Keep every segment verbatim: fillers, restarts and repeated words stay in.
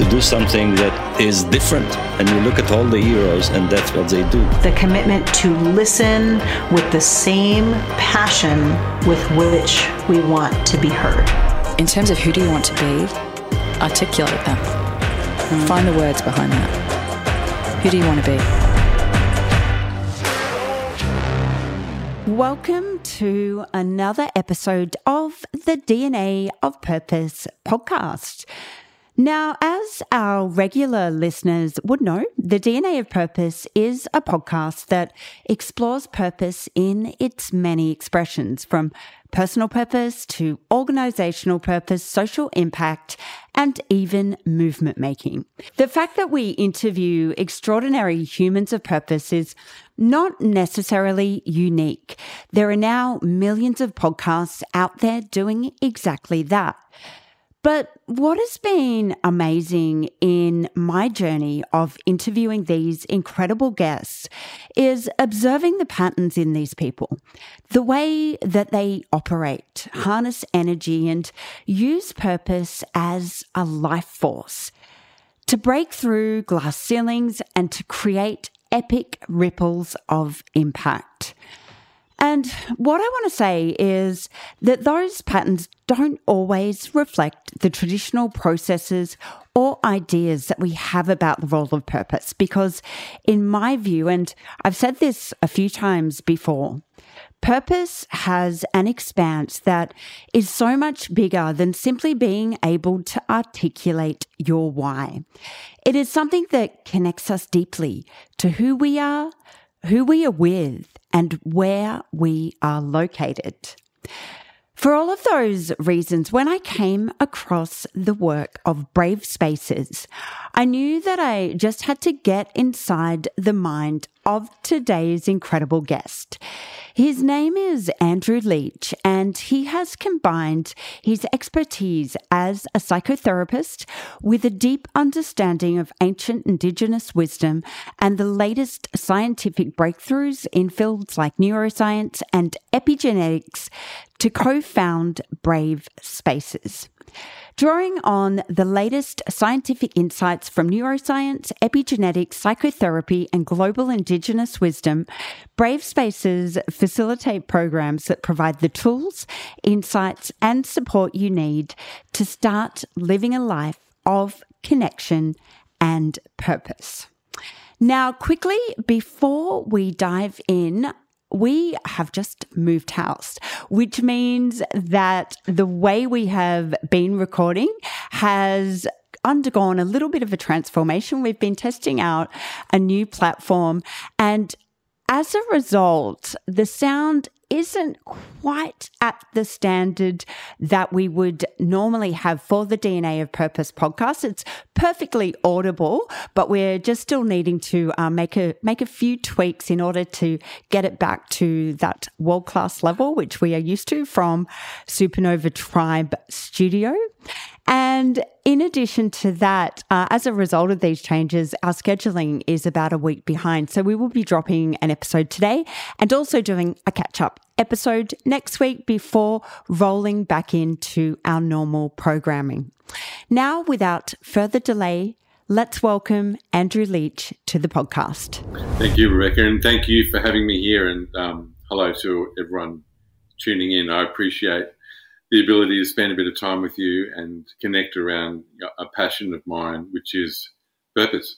to do something that is different. And you look at all the heroes, and that's what they do. The commitment to listen with the same passion with which we want to be heard. In terms of who do you want to be, articulate that. Mm. Find the words behind that. Who do you want to be? Welcome to another episode of the D N A of Purpose podcast. Now, as our regular listeners would know, the D N A of Purpose is a podcast that explores purpose in its many expressions, from personal purpose to organizational purpose, social impact, and even movement making. The fact that we interview extraordinary humans of purpose is not necessarily unique. There are now millions of podcasts out there doing exactly that. But what has been amazing in my journey of interviewing these incredible guests is observing the patterns in these people, the way that they operate, harness energy, and use purpose as a life force to break through glass ceilings and to create epic ripples of impact. And what I want to say is that those patterns don't always reflect the traditional processes or ideas that we have about the role of purpose, because in my view, and I've said this a few times before, purpose has an expanse that is so much bigger than simply being able to articulate your why. It is something that connects us deeply to who we are, who we are with, and where we are located. For all of those reasons, when I came across the work of Brave Spaces, I knew that I just had to get inside the mind of today's incredible guest. His name is Andrew Leach, and he has combined his expertise as a psychotherapist with a deep understanding of ancient Indigenous wisdom and the latest scientific breakthroughs in fields like neuroscience and epigenetics to co-found Brave Spaces. Drawing on the latest scientific insights from neuroscience, epigenetics, psychotherapy, and global Indigenous wisdom, Brave Spaces facilitate programs that provide the tools, insights, and support you need to start living a life of connection and purpose. Now, quickly, before we dive in, we have just moved house, which means that the way we have been recording has undergone a little bit of a transformation. We've been testing out a new platform, and as a result, the sound isn't quite at the standard that we would normally have for the D N A of Purpose podcast. It's perfectly audible, but we're just still needing to uh, make a make a few tweaks in order to get it back to that world-class level, which we are used to from Supernova Tribe Studio. And in addition to that, uh, as a result of these changes, our scheduling is about a week behind. So we will be dropping an episode today and also doing a catch-up episode next week before rolling back into our normal programming. Now, without further delay, let's welcome Andrew Leach to the podcast. Thank you, Rebecca, and thank you for having me here. And um, hello to everyone tuning in. I appreciate the ability to spend a bit of time with you and connect around a passion of mine, which is purpose.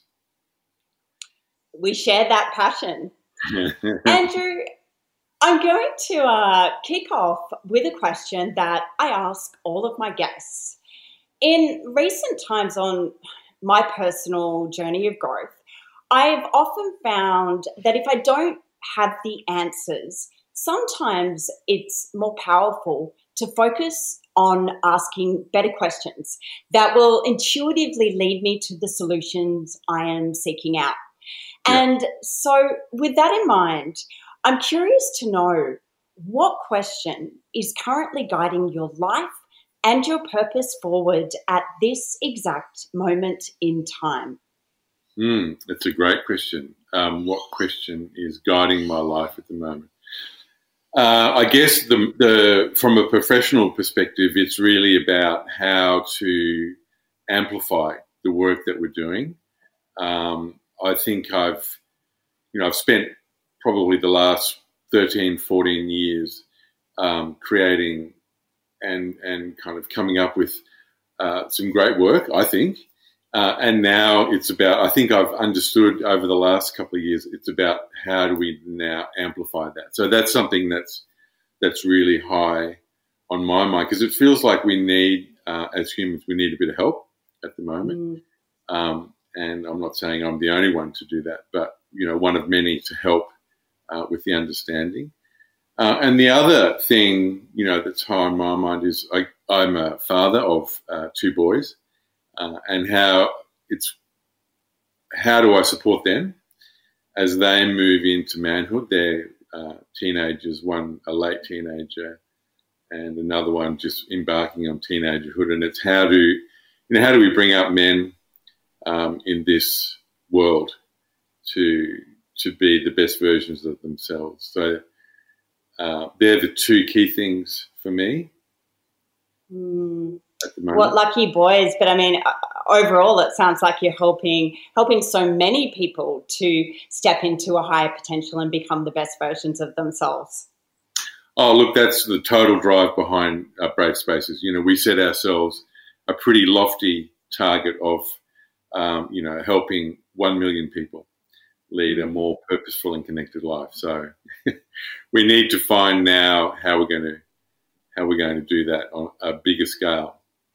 We share that passion. Andrew, I'm going to uh, kick off with a question that I ask all of my guests. In recent times on my personal journey of growth, I've often found that if I don't have the answers, sometimes it's more powerful to focus on asking better questions that will intuitively lead me to the solutions I am seeking out. Yeah. And so with that in mind, I'm curious to know what question is currently guiding your life and your purpose forward at this exact moment in time? Mm, that's a great question. Um, what question is guiding my life at the moment? Uh, I guess the, the from a professional perspective, it's really about how to amplify the work that we're doing. Um, I think I've, you know, I've spent probably the last thirteen, fourteen years um, creating and and kind of coming up with uh, some great work, I think. Uh, and now it's about, I think I've understood over the last couple of years, it's about how do we now amplify that. So that's something that's that's really high on my mind, because it feels like we need, uh, as humans, we need a bit of help at the moment. Mm. Um, and I'm not saying I'm the only one to do that, but, you know, one of many to help uh, with the understanding. Uh, and the other thing, you know, that's high on my mind is I, I'm a father of uh, two boys. Uh, and how it's how do I support them as they move into manhood? They're uh, teenagers, one a late teenager, and another one just embarking on teenagerhood. And it's how do you know how do we bring up men um, in this world to to be the best versions of themselves? So uh, they're the two key things for me. Mm. What lucky boys. But I mean, overall, it sounds like you're helping helping so many people to step into a higher potential and become the best versions of themselves. Oh, look, that's the total drive behind uh, Brave Spaces. You know, we set ourselves a pretty lofty target of, um, you know, helping one million people lead a more purposeful and connected life. So we need to find now how we're going to how we're going to do that on a bigger scale.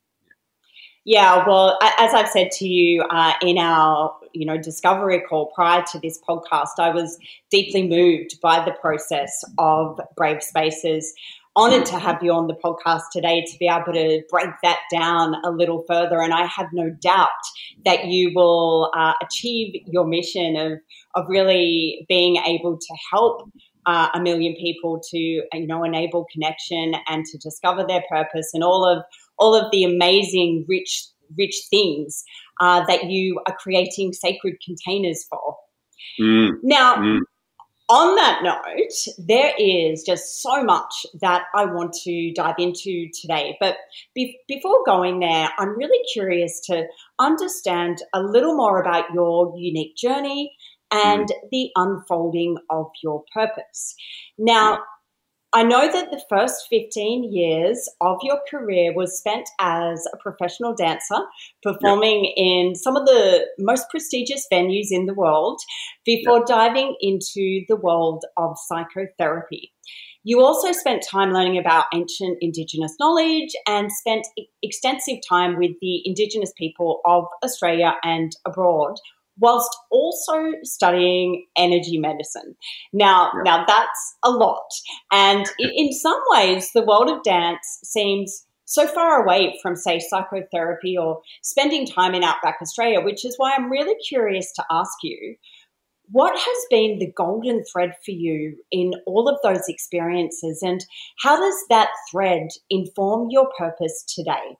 Yeah, well, as I've said to you uh, in our, you know, discovery call prior to this podcast, I was deeply moved by the process of Brave Spaces. Honoured to have you on the podcast today to be able to break that down a little further, and I have no doubt that you will uh, achieve your mission of of really being able to help uh, a million people to, you know, enable connection and to discover their purpose and all of all of the amazing, rich, rich things uh, that you are creating sacred containers for. Mm. Now, mm. on that note, there is just so much that I want to dive into today. But be- before going there, I'm really curious to understand a little more about your unique journey and mm. the unfolding of your purpose. Now, I know that the first fifteen years of your career was spent as a professional dancer, performing yep. in some of the most prestigious venues in the world before yep. diving into the world of psychotherapy. You also spent time learning about ancient Indigenous knowledge and spent extensive time with the Indigenous people of Australia and abroad, whilst also studying energy medicine. Now, yeah. now that's a lot. And in, in some ways, the world of dance seems so far away from, say, psychotherapy or spending time in Outback Australia, which is why I'm really curious to ask you, what has been the golden thread for you in all of those experiences, and how does that thread inform your purpose today?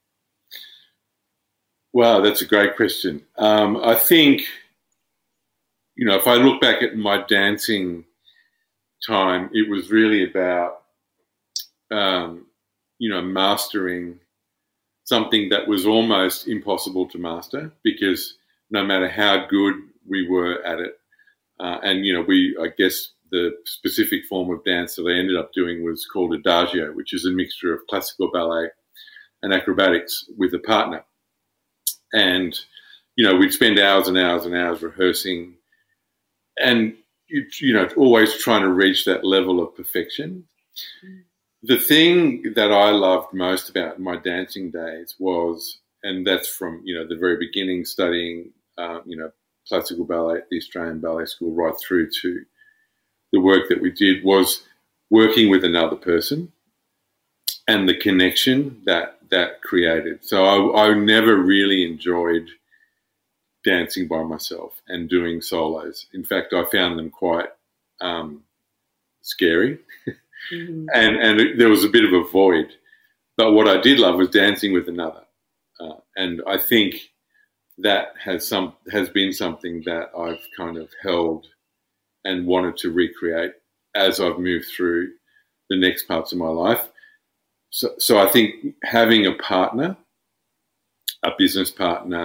Wow, that's a great question. Um, I think, you know, if I look back at my dancing time, it was really about, um, you know, mastering something that was almost impossible to master, because no matter how good we were at it, uh, and, you know, we, I guess the specific form of dance that I ended up doing was called Adagio, which is a mixture of classical ballet and acrobatics with a partner. And, you know, we'd spend hours and hours and hours rehearsing and, you know, always trying to reach that level of perfection. Mm. The thing that I loved most about my dancing days was, and that's from, you know, the very beginning studying, uh, you know, classical ballet at the Australian Ballet School right through to the work that we did, was working with another person and the connection that that created. So I, I never really enjoyed dancing by myself and doing solos. In fact, I found them quite um, scary. Mm-hmm. and, and there was a bit of a void. But what I did love was dancing with another. Uh, and I think that has some has been something that I've kind of held and wanted to recreate as I've moved through the next parts of my life. So, so I think having a partner, a business partner,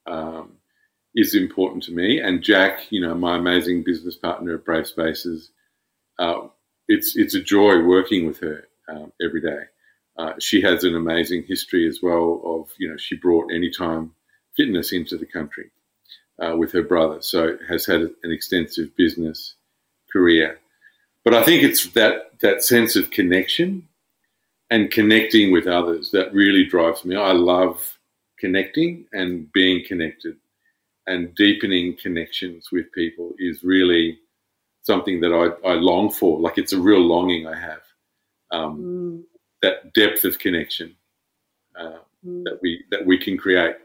um, is important to me. And Jack, you know, my amazing business partner at Brave Spaces, uh, it's it's a joy working with her um, every day. Uh, she has an amazing history as well of, you know, she brought Anytime Fitness into the country uh, with her brother, so has had an extensive business career. But I think it's that that sense of connection and connecting with others that really drives me. I love connecting and being connected, and deepening connections with people is really something that I, I long for. Like, it's a real longing I have, um, mm. that depth of connection uh, mm. that we that we can create.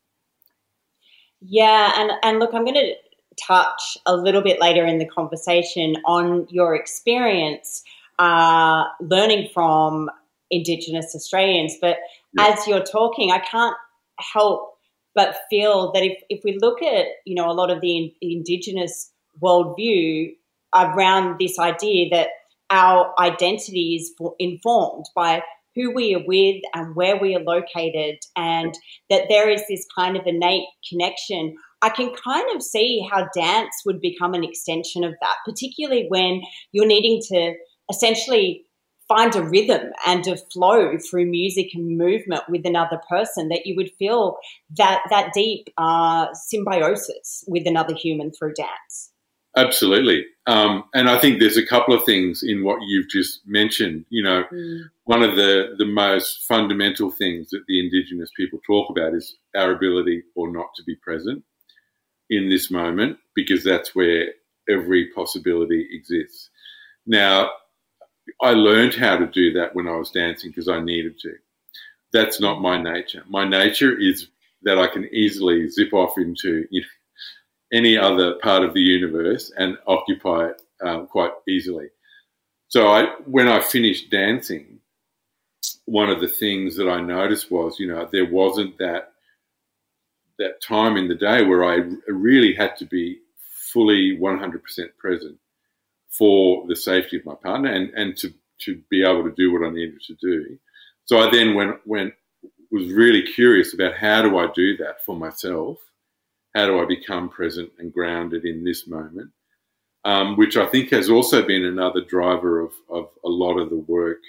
Yeah, and, and look, I'm going to touch a little bit later in the conversation on your experience uh, learning from Indigenous Australians. But yeah. as you're talking, I can't help but feel that if, if we look at, you know, a lot of the in, Indigenous worldview around this idea that our identity is for, informed by who we are with and where we are located, and that there is this kind of innate connection, I can kind of see how dance would become an extension of that, particularly when you're needing to essentially find a rhythm and a flow through music and movement with another person, that you would feel that that deep uh, symbiosis with another human through dance. Absolutely. Um, and I think there's a couple of things in what you've just mentioned. You know, mm. one of the, the most fundamental things that the Indigenous people talk about is our ability or not to be present in this moment, because that's where every possibility exists. Now, I learned how to do that when I was dancing because I needed to. That's not my nature. My nature is that I can easily zip off into, you know, any other part of the universe and occupy it um, quite easily. So I, when I finished dancing, one of the things that I noticed was, you know, there wasn't that that time in the day where I really had to be fully one hundred percent present for the safety of my partner and, and to, to be able to do what I needed to do. So I then went, went was really curious about how do I do that for myself? How do I become present and grounded in this moment? Um, which I think has also been another driver of, of a lot of the work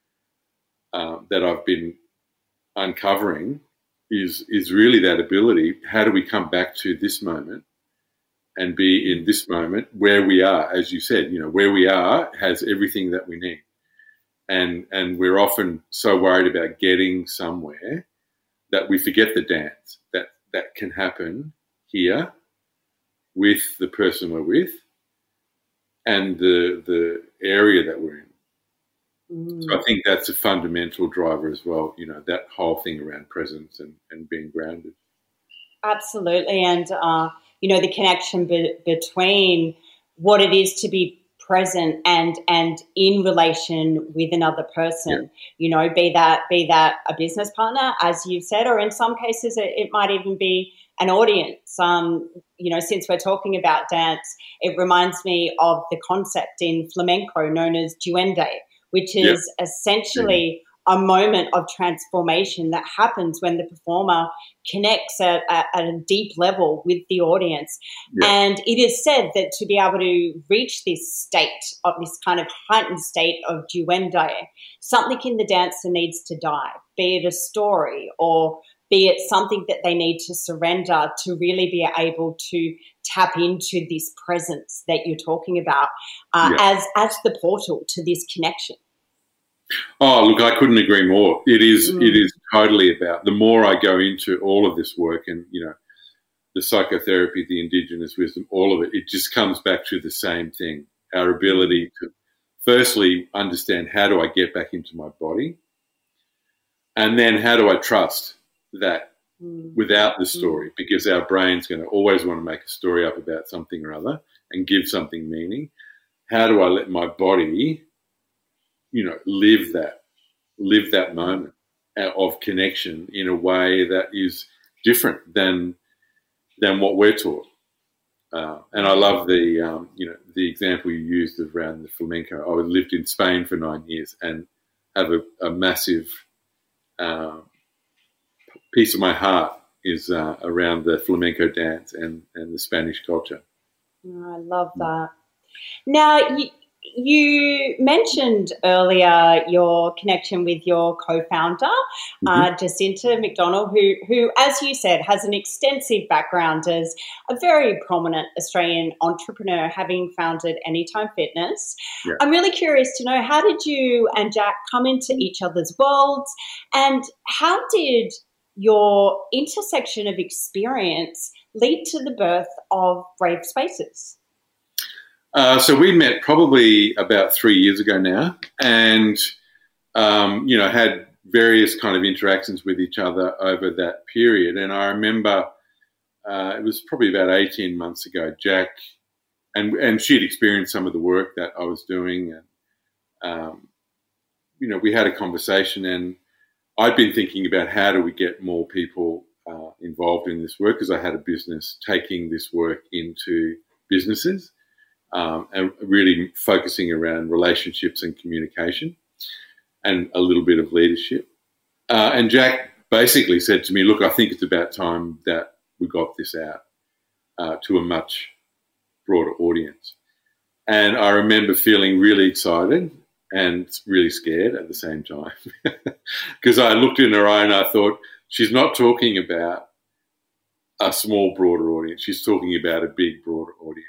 uh, that I've been uncovering is, is really that ability. How do we come back to this moment and be in this moment where we are? As you said, you know, where we are has everything that we need. And, and we're often so worried about getting somewhere that we forget the dance that, that can happen here with the person we're with and the the area that we're in. Mm. So I think that's a fundamental driver as well, you know, that whole thing around presence and, and being grounded. Absolutely. And, uh, you know, the connection be- between what it is to be present and and in relation with another person, yeah. you know, be that be that a business partner, as you've said, or in some cases it, it might even be an audience. Um, you know, since we're talking about dance, it reminds me of the concept in flamenco known as duende, which is yeah. essentially yeah. a moment of transformation that happens when the performer connects at, at, at a deep level with the audience. Yeah. And it is said that to be able to reach this state of this kind of heightened state of duende, something in the dancer needs to die, be it a story or be it something that they need to surrender to really be able to tap into this presence that you're talking about uh, yeah. as as the portal to this connection. Oh, look, I couldn't agree more. It is mm. it is totally about, the more I go into all of this work and, you know, the psychotherapy, the Indigenous wisdom, all of it, it just comes back to the same thing, our ability to firstly understand how do I get back into my body, and then how do I trust that mm. without the story, mm. because our brain's going to always want to make a story up about something or other and give something meaning. How do I let my body, you know, live that, live that moment of connection in a way that is different than than what we're taught? Uh, and I love the, um, you know, the example you used of around the flamenco. I lived in Spain for nine years and have a, a massive uh, piece of my heart is uh, around the flamenco dance and, and the Spanish culture. Oh, I love that. Now, you, you mentioned earlier your connection with your co-founder, mm-hmm. uh, Jacinta McDonald, who, who, as you said, has an extensive background as a very prominent Australian entrepreneur, having founded Anytime Fitness. Yeah. I'm really curious to know, how did you and Jack come into each other's worlds, and how did your intersection of experience lead to the birth of Brave Spaces? Uh, so we met probably about three years ago now, and, um, you know, had various kind of interactions with each other over that period. And I remember uh, it was probably about eighteen months ago, Jack, and, and she'd experienced some of the work that I was doing. And, um, you know, we had a conversation, and I'd been thinking about how do we get more people uh, involved in this work, because I had a business taking this work into businesses. Um, and really focusing around relationships and communication and a little bit of leadership. Uh, and Jack basically said to me, look, I think it's about time that we got this out uh, to a much broader audience. And I remember feeling really excited and really scared at the same time, because I looked in her eye and I thought, she's not talking about a small, broader audience. She's talking about a big, broader audience.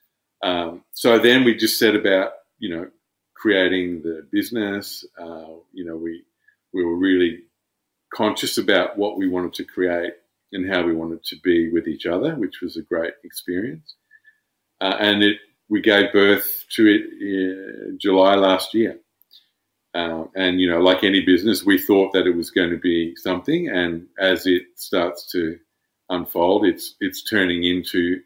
Um, so then we just set about, you know, creating the business. Uh, you know, we we were really conscious about what we wanted to create and how we wanted to be with each other, which was a great experience. Uh, and it we gave birth to it in July last year. Uh, and, you know, like any business, we thought that it was going to be something. And as it starts to unfold, it's it's turning into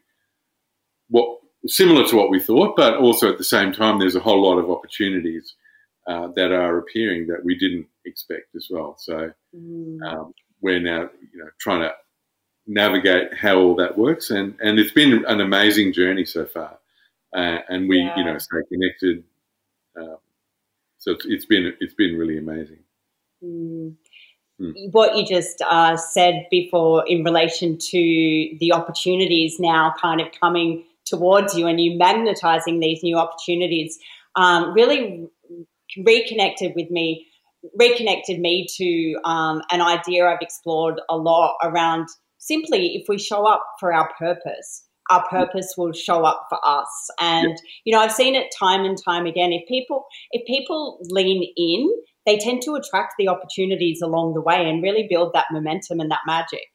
what similar to what we thought, but also at the same time, there's a whole lot of opportunities uh, that are appearing that we didn't expect as well. So mm. um, we're now, you know, trying to navigate how all that works, and, and it's been an amazing journey so far. Uh, and we, yeah. you know, stay connected. Uh, so it's, it's been it's been really amazing. Mm. Mm. What you just uh, said before in relation to the opportunities now kind of coming towards you and you magnetizing these new opportunities um, really reconnected with me, reconnected me to um, an idea I've explored a lot around simply if we show up for our purpose, our purpose will show up for us. And, yeah. you know, I've seen it time and time again. If people, if people lean in, they tend to attract the opportunities along the way and really build that momentum and that magic.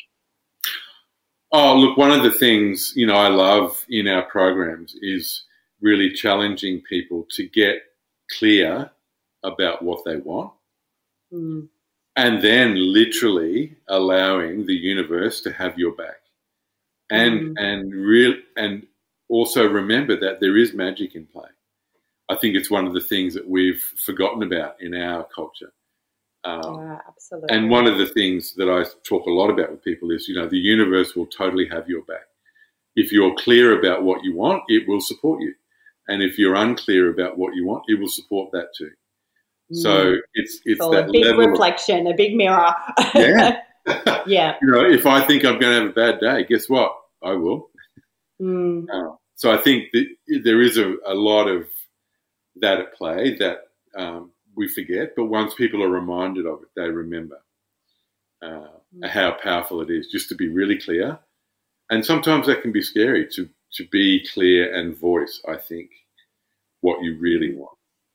Oh, look, one of the things, you know, I love in our programs is really challenging people to get clear about what they want mm. and then literally allowing the universe to have your back. And, mm. and, real, and also remember that there is magic in play. I think it's one of the things that we've forgotten about in our culture. Um, yeah, absolutely. And one of the things that I talk a lot about with people is, you know, the universe will totally have your back. If you're clear about what you want, it will support you. And if you're unclear about what you want, it will support that too. Mm. So it's it's so that a big level reflection, of, a big mirror. Yeah. yeah. You know, if I think I'm going to have a bad day, guess what? I will. Mm. Uh, so I think that there is a, a lot of that at play that um, we forget, but once people are reminded of it, they remember uh, mm. how powerful it is just to be really clear. And sometimes that can be scary to, to be clear and voice, I think, what you really want.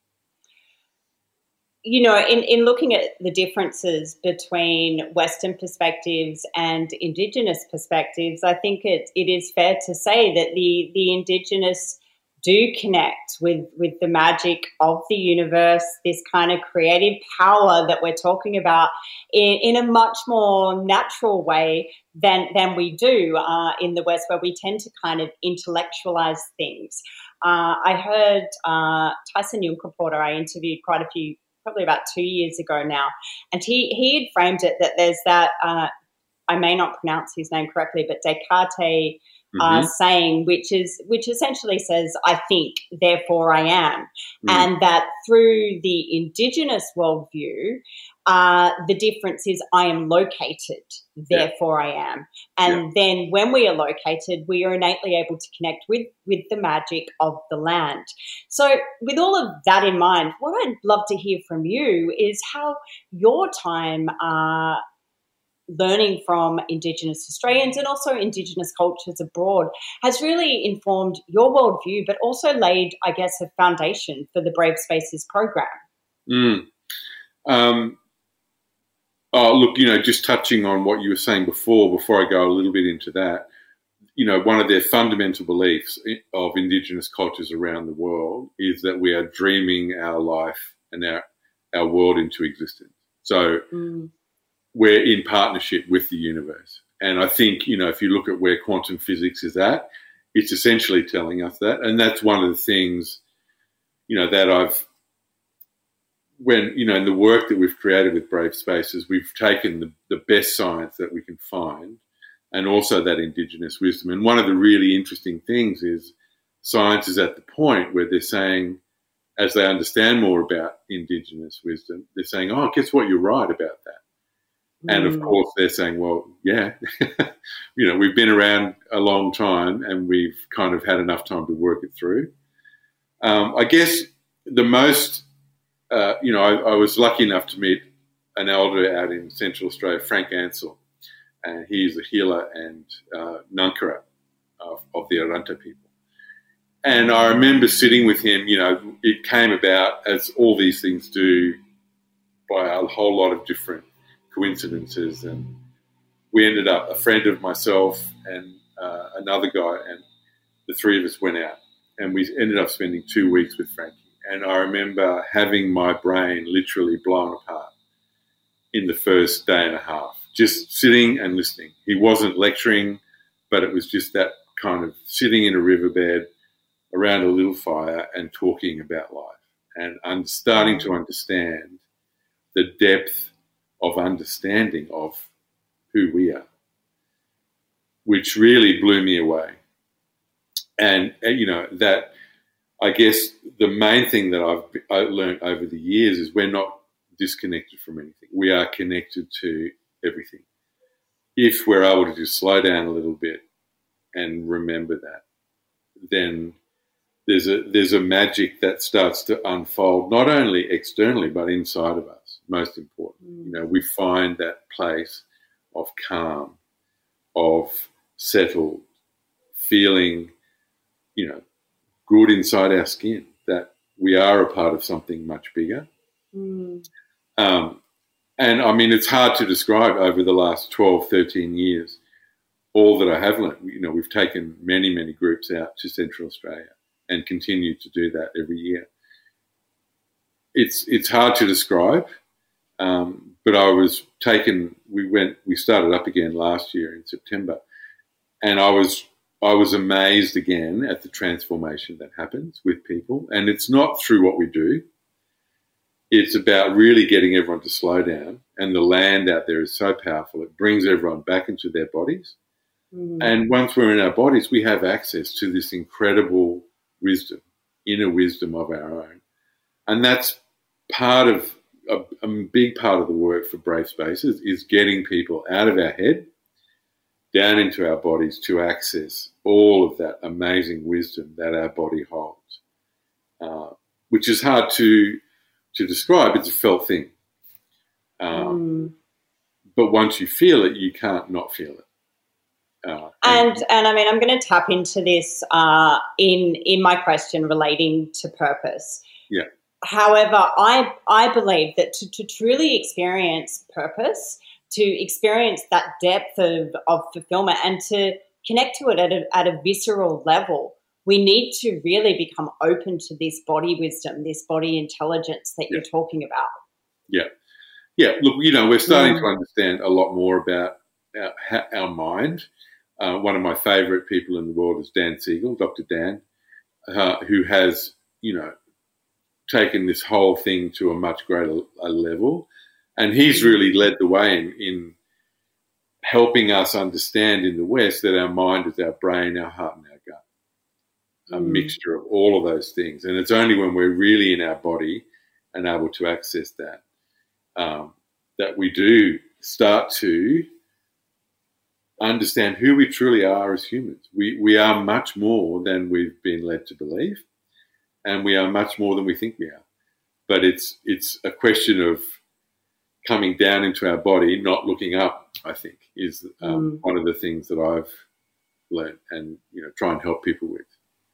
You know, in, in looking at the differences between Western perspectives and Indigenous perspectives, I think it, it is fair to say that the, the Indigenous do connect with, with the magic of the universe, this kind of creative power that we're talking about in, in a much more natural way than, than we do uh, in the West, where we tend to kind of intellectualize things. Uh, I heard uh, Tyson Yunkaporta, I interviewed quite a few, probably about two years ago now, and he, he had framed it that there's that, uh, I may not pronounce his name correctly, but Descartes mm-hmm. uh, saying, which is which essentially says, I think, therefore I am. Mm. And that through the Indigenous worldview, uh, the difference is I am located, therefore yeah. I am. And yeah. then when we are located, we are innately able to connect with, with the magic of the land. So with all of that in mind, what I'd love to hear from you is how your time uh, learning from Indigenous Australians and also Indigenous cultures abroad has really informed your worldview, but also laid, I guess, a foundation for the Brave Spaces program. Mm. Um, oh, look, you know, just touching on what you were saying before, before I go a little bit into that, you know, one of their fundamental beliefs of Indigenous cultures around the world is that we are dreaming our life and our, our world into existence. So mm. we're in partnership with the universe. And I think, you know, if you look at where quantum physics is at, it's essentially telling us that. And that's one of the things, you know, that I've, when, you know, in the work that we've created with Brave Spaces, we've taken the, the best science that we can find and also that Indigenous wisdom. And one of the really interesting things is science is at the point where they're saying, as they understand more about Indigenous wisdom, they're saying, oh, guess what, you're right about that. Mm. And, of course, they're saying, well, yeah, you know, we've been around a long time and we've kind of had enough time to work it through. Um, I guess the most, uh, you know, I, I was lucky enough to meet an elder out in Central Australia, Frank Ansell, and he's a healer and uh, Nunkara of, of the Arunta people. And I remember sitting with him, you know, it came about, as all these things do, by a whole lot of different coincidences. And we ended up, a friend of myself and uh, another guy, and the three of us went out. And we ended up spending two weeks with Frankie. And I remember having my brain literally blown apart in the first day and a half, just sitting and listening. He wasn't lecturing, but it was just that kind of sitting in a riverbed around a little fire and talking about life and un- starting to understand the depth of understanding of who we are, which really blew me away. And, you know, that I guess the main thing that I've I learned over the years is we're not disconnected from anything. We are connected to everything. If we're able to just slow down a little bit and remember that, then there's a there's a magic that starts to unfold, not only externally but inside of us. Most important, mm. you know, we find that place of calm, of settled, feeling, you know, good inside our skin, that we are a part of something much bigger. Mm. Um, and, I mean, it's hard to describe over the last twelve, thirteen years all that I have learned. You know, we've taken many, many groups out to Central Australia and continue to do that every year. It's it's hard to describe, um, but I was taken. We went. We started up again last year in September, and I was I was amazed again at the transformation that happens with people. And it's not through what we do. It's about really getting everyone to slow down. And the land out there is so powerful; it brings everyone back into their bodies. Mm. And once we're in our bodies, we have access to this incredible wisdom, inner wisdom of our own. And that's part of, a, a big part of the work for Brave Spaces is getting people out of our head, down into our bodies to access all of that amazing wisdom that our body holds, uh, which is hard to to describe. It's a felt thing. Um, mm. But once you feel it, you can't not feel it. Uh, and, and and I mean, I'm going to tap into this uh, in in my question relating to purpose. Yeah. However, I I believe that to, to truly experience purpose, to experience that depth of, of fulfillment, and to connect to it at a, at a visceral level, we need to really become open to this body wisdom, this body intelligence that yeah. you're talking about. Yeah. Yeah. Look, you know, we're starting mm. to understand a lot more about our, our mind. Uh, one of my favourite people in the world is Dan Siegel, Doctor Dan, uh, who has, you know, taken this whole thing to a much greater a level. And he's really led the way in, in helping us understand in the West that our mind is our brain, our heart, and our gut, a mm. mixture of all of those things. And it's only when we're really in our body and able to access that um, that we do start to understand who we truly are as humans. We we are much more than we've been led to believe, and we are much more than we think we are. But it's it's a question of coming down into our body, not looking up, I think, is um, mm. one of the things that I've learned and, you know, try and help people with.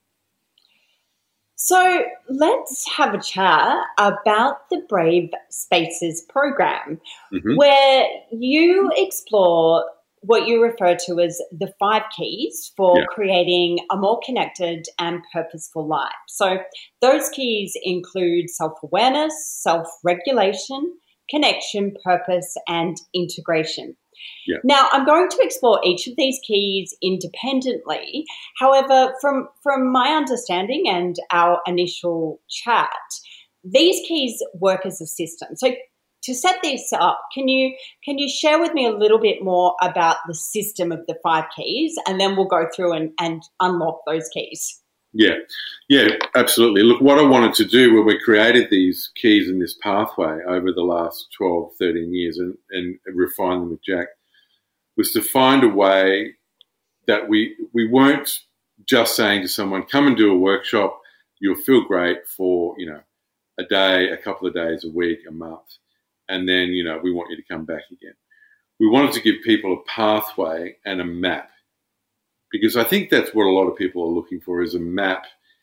So let's have a chat about the Brave Spaces program, mm-hmm. where you explore what you refer to as the five keys for yeah. creating a more connected and purposeful life. So those keys include self-awareness, self-regulation, connection, purpose, and integration. Yeah. Now, I'm going to explore each of these keys independently. However, from, from my understanding and our initial chat, these keys work as a system. So to set this up, can you can you share with me a little bit more about the system of the five keys, and then we'll go through and, and unlock those keys? Yeah, yeah, absolutely. Look, what I wanted to do when we created these keys in this pathway over the last twelve, thirteen years and, and refine them with Jack was to find a way that we we weren't just saying to someone, come and do a workshop, you'll feel great for, you know, a day, a couple of days, a week, a month, and then, you know, we want you to come back again. We wanted to give people a pathway and a map, because I think that's what a lot of people are looking for, is a map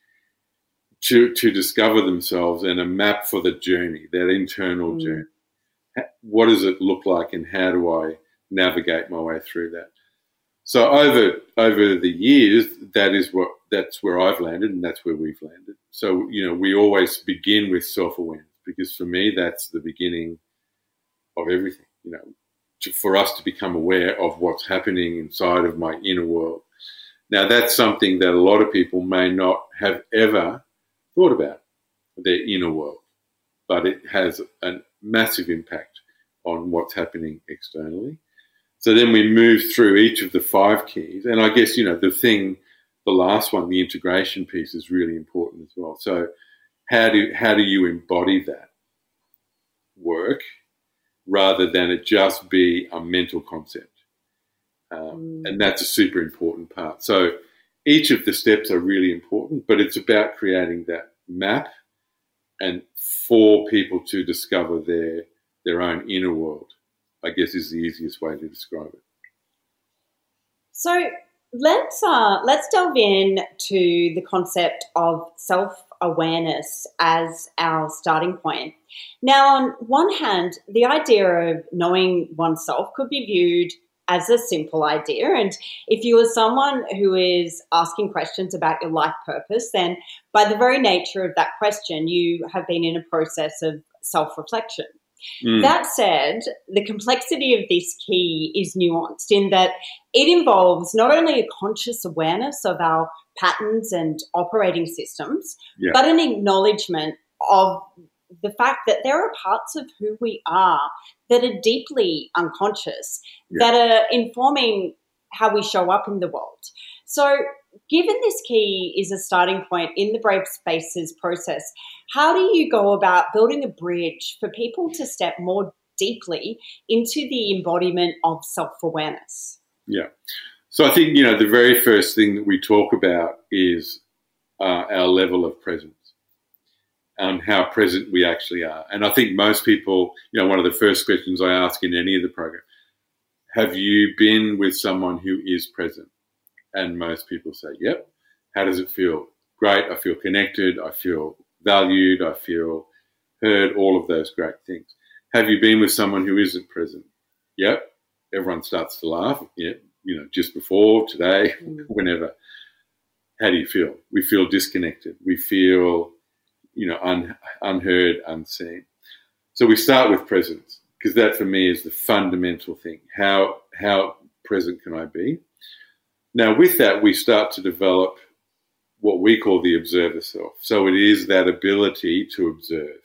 to to discover themselves and a map for the journey, that internal mm. journey. What does it look like, and how do I navigate my way through that? So over over the years, that is what that's where I've landed, and that's where we've landed. So, you know, we always begin with self-awareness, because for me, that's the beginning of everything. You know, to, for us to become aware of what's happening inside of my inner world. Now, that's something that a lot of people may not have ever thought about, their inner world, but it has a massive impact on what's happening externally. So then we move through each of the five keys. And I guess, you know, the thing, the last one, the integration piece, is really important as well. So how do, how do you embody that work rather than it just be a mental concept? Um, mm. And that's a super important part. So each of the steps are really important, but it's about creating that map and for people to discover their their own inner world, I guess, is the easiest way to describe it. So let's uh, let's delve in to the concept of self-awareness as our starting point. Now, on one hand, the idea of knowing oneself could be viewed as a simple idea. And if you are someone who is asking questions about your life purpose, then by the very nature of that question, you have been in a process of self-reflection. Mm. That said, the complexity of this key is nuanced in that it involves not only a conscious awareness of our patterns and operating systems, yeah. but an acknowledgement of the fact that there are parts of who we are that are deeply unconscious, yeah. that are informing how we show up in the world. So given this key is a starting point in the Brave Spaces process, how do you go about building a bridge for people to step more deeply into the embodiment of self-awareness? Yeah. So I think, you know, the very first thing that we talk about is uh, our level of presence. And how present we actually are. And I think most people, you know, one of the first questions I ask in any of the program, have you been with someone who is present? And most people say, yep. How does it feel? Great. I feel connected. I feel valued. I feel heard, all of those great things. Have you been with someone who isn't present? Yep. Everyone starts to laugh. Yeah, you know, just before, today, whenever. How do you feel? We feel disconnected. We feel, you know, un, unheard, unseen. So we start with presence, because that for me is the fundamental thing. How how present can I be? Now with that, we start to develop what we call the observer self. So it is that ability to observe.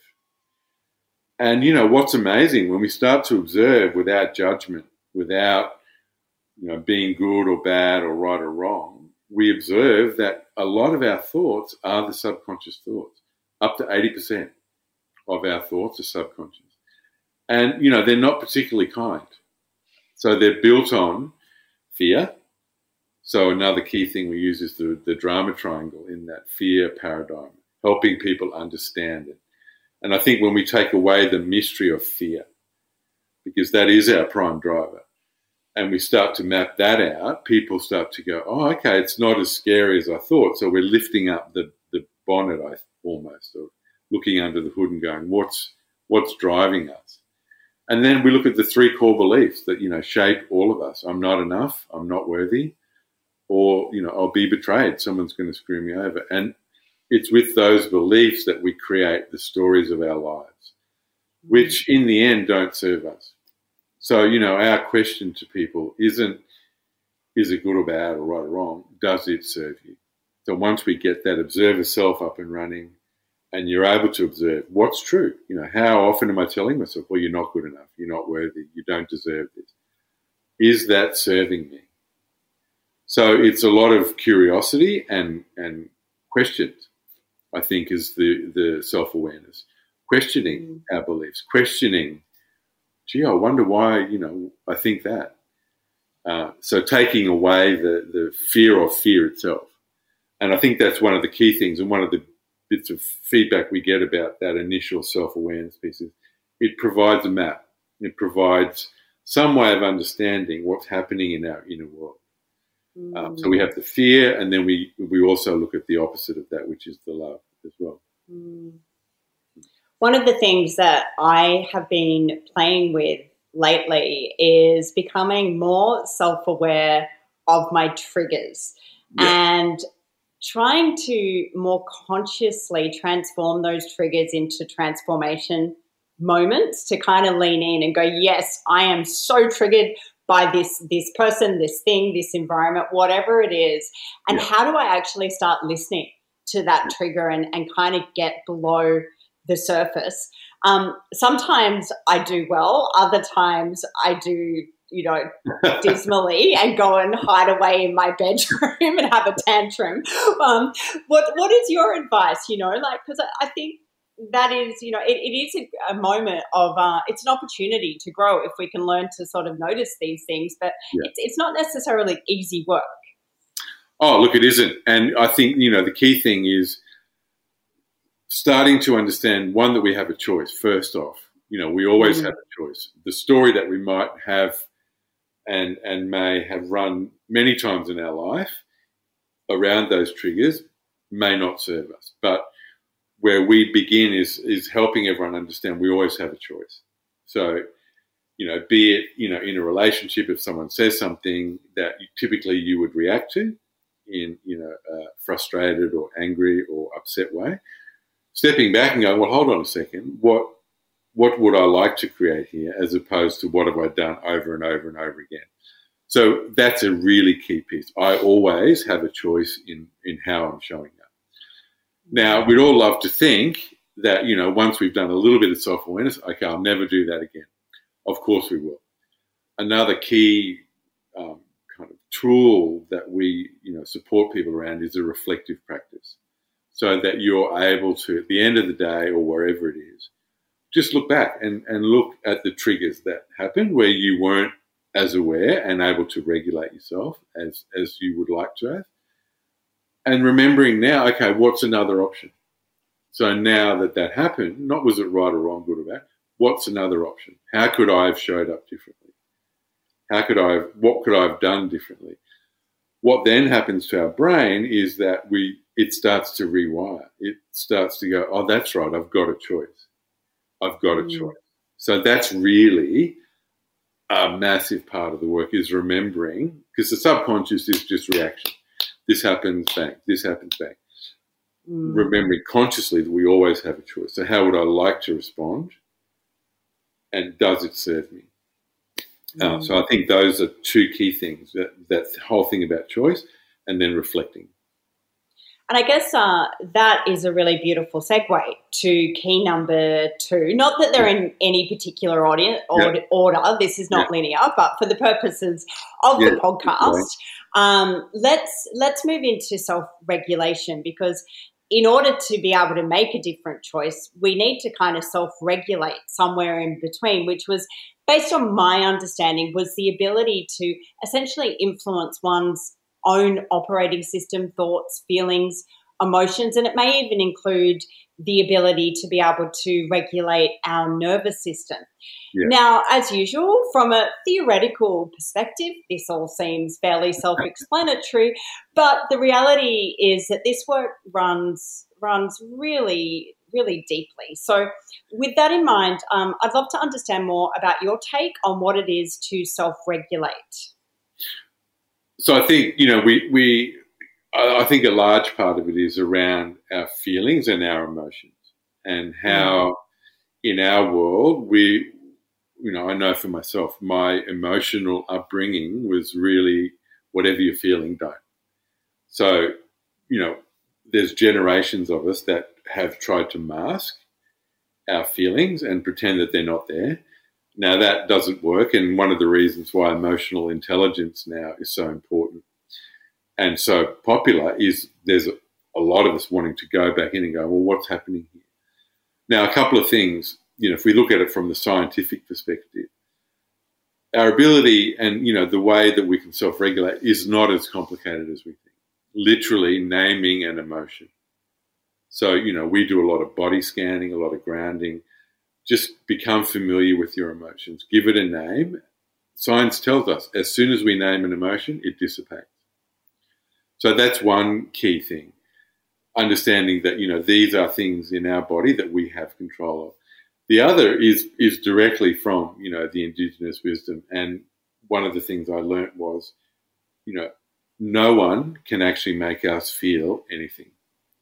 And, you know, what's amazing, when we start to observe without judgment, without you know, being good or bad or right or wrong, we observe that a lot of our thoughts are the subconscious thoughts. Up to eighty percent of our thoughts are subconscious. And, you know, they're not particularly kind. So they're built on fear. So another key thing we use is the, the drama triangle in that fear paradigm, helping people understand it. And I think when we take away the mystery of fear, because that is our prime driver, and we start to map that out, people start to go, oh, okay, it's not as scary as I thought. So we're lifting up the, the bonnet, I almost, or looking under the hood and going, what's what's driving us? And then we look at the three core beliefs that, you know, shape all of us. I'm not enough, I'm not worthy, or, you know, I'll be betrayed, someone's going to screw me over. And it's with those beliefs that we create the stories of our lives, which in the end don't serve us. So, you know, our question to people isn't, is it good or bad or right or wrong? Does it serve you? So once we get that observer self up and running and you're able to observe what's true, you know, how often am I telling myself, well, you're not good enough, you're not worthy, you don't deserve this. Is that serving me? So it's a lot of curiosity and, and questions, I think, is the, the self-awareness. Questioning mm. our beliefs, questioning, gee, I wonder why, you know, I think that. Uh, so taking away the, the fear of fear itself. And I think that's one of the key things, and one of the bits of feedback we get about that initial self-awareness piece is it provides a map. It provides some way of understanding what's happening in our inner world. Mm. Um, so we have the fear, and then we, we also look at the opposite of that, which is the love as well. Mm. One of the things that I have been playing with lately is becoming more self-aware of my triggers yeah. and trying to more consciously transform those triggers into transformation moments, to kind of lean in and go, yes, I am so triggered by this, this person, this thing, this environment, whatever it is. And yeah. how do I actually start listening to that trigger and, and kind of get below the surface? Um, sometimes I do well, other times I do, you know, dismally and go and hide away in my bedroom and have a tantrum. Um, what what is your advice? You know, like, because I, I think that is, you know, it, it is a, a moment of, uh, it's an opportunity to grow if we can learn to sort of notice these things, but yeah. it's, it's not necessarily easy work. Oh, look, it isn't. And I think, you know, the key thing is starting to understand, one, that we have a choice, first off. You know, we always mm-hmm. have a choice. The story that we might have and and may have run many times in our life around those triggers may not serve us. But where we begin is is helping everyone understand we always have a choice. So, you know, be it, you know, in a relationship, if someone says something that you, typically you would react to in, you know, a frustrated or angry or upset way, stepping back and going, well, hold on a second, what what would I like to create here, as opposed to what have I done over and over and over again? So that's a really key piece. I always have a choice in, in how I'm showing up. Now, we'd all love to think that, you know, once we've done a little bit of self-awareness, okay, I'll never do that again. Of course we will. Another key um, kind of tool that we, you know, support people around is a reflective practice, so that you're able to, at the end of the day or wherever it is, just look back and, and look at the triggers that happened where you weren't as aware and able to regulate yourself as, as you would like to have. And remembering now, okay, what's another option? So now that that happened, not was it right or wrong, good or bad, what's another option? How could I have showed up differently? How could I have, what could I have done differently? What then happens to our brain is that we, it starts to rewire. It starts to go, oh, that's right, I've got a choice. I've got a choice. So that's really a massive part of the work, is remembering, because the subconscious is just reaction. This happens, bang. This happens, bang. Mm. Remembering consciously that we always have a choice. So how would I like to respond? And does it serve me? Mm. Uh, so I think those are two key things, that, that whole thing about choice and then reflecting. And I guess uh, that is a really beautiful segue to key number two. Not that they're in any particular audience, or, yeah. order. This is not yeah. linear, but for the purposes of yeah. the podcast, um, let's let's move into self-regulation, because in order to be able to make a different choice, we need to kind of self-regulate somewhere in between, which was, based on my understanding, was the ability to essentially influence one's own operating system, thoughts, feelings, emotions, and it may even include the ability to be able to regulate our nervous system. Yeah. Now, as usual, from a theoretical perspective, this all seems fairly self-explanatory, but the reality is that this work runs runs really, really deeply. So with that in mind, um, I'd love to understand more about your take on what it is to self-regulate. So I think, you know, we, we, I think a large part of it is around our feelings and our emotions, and how mm. in our world we, you know, I know for myself, my emotional upbringing was really whatever you're feeling, don't. So, you know, there's generations of us that have tried to mask our feelings and pretend that they're not there. Now, that doesn't work, and one of the reasons why emotional intelligence now is so important and so popular is there's a, a lot of us wanting to go back in and go, well, what's happening here? Now, a couple of things, you know, if we look at it from the scientific perspective, our ability and, you know, the way that we can self-regulate is not as complicated as we think. Literally naming an emotion. So, you know, we do a lot of body scanning, a lot of grounding. Just become familiar with your emotions. Give it a name. Science tells us as soon as we name an emotion, it dissipates. So that's one key thing. Understanding that, you know, these are things in our body that we have control of. The other is is directly from, you know, the indigenous wisdom. And one of the things I learnt was, you know, no one can actually make us feel anything.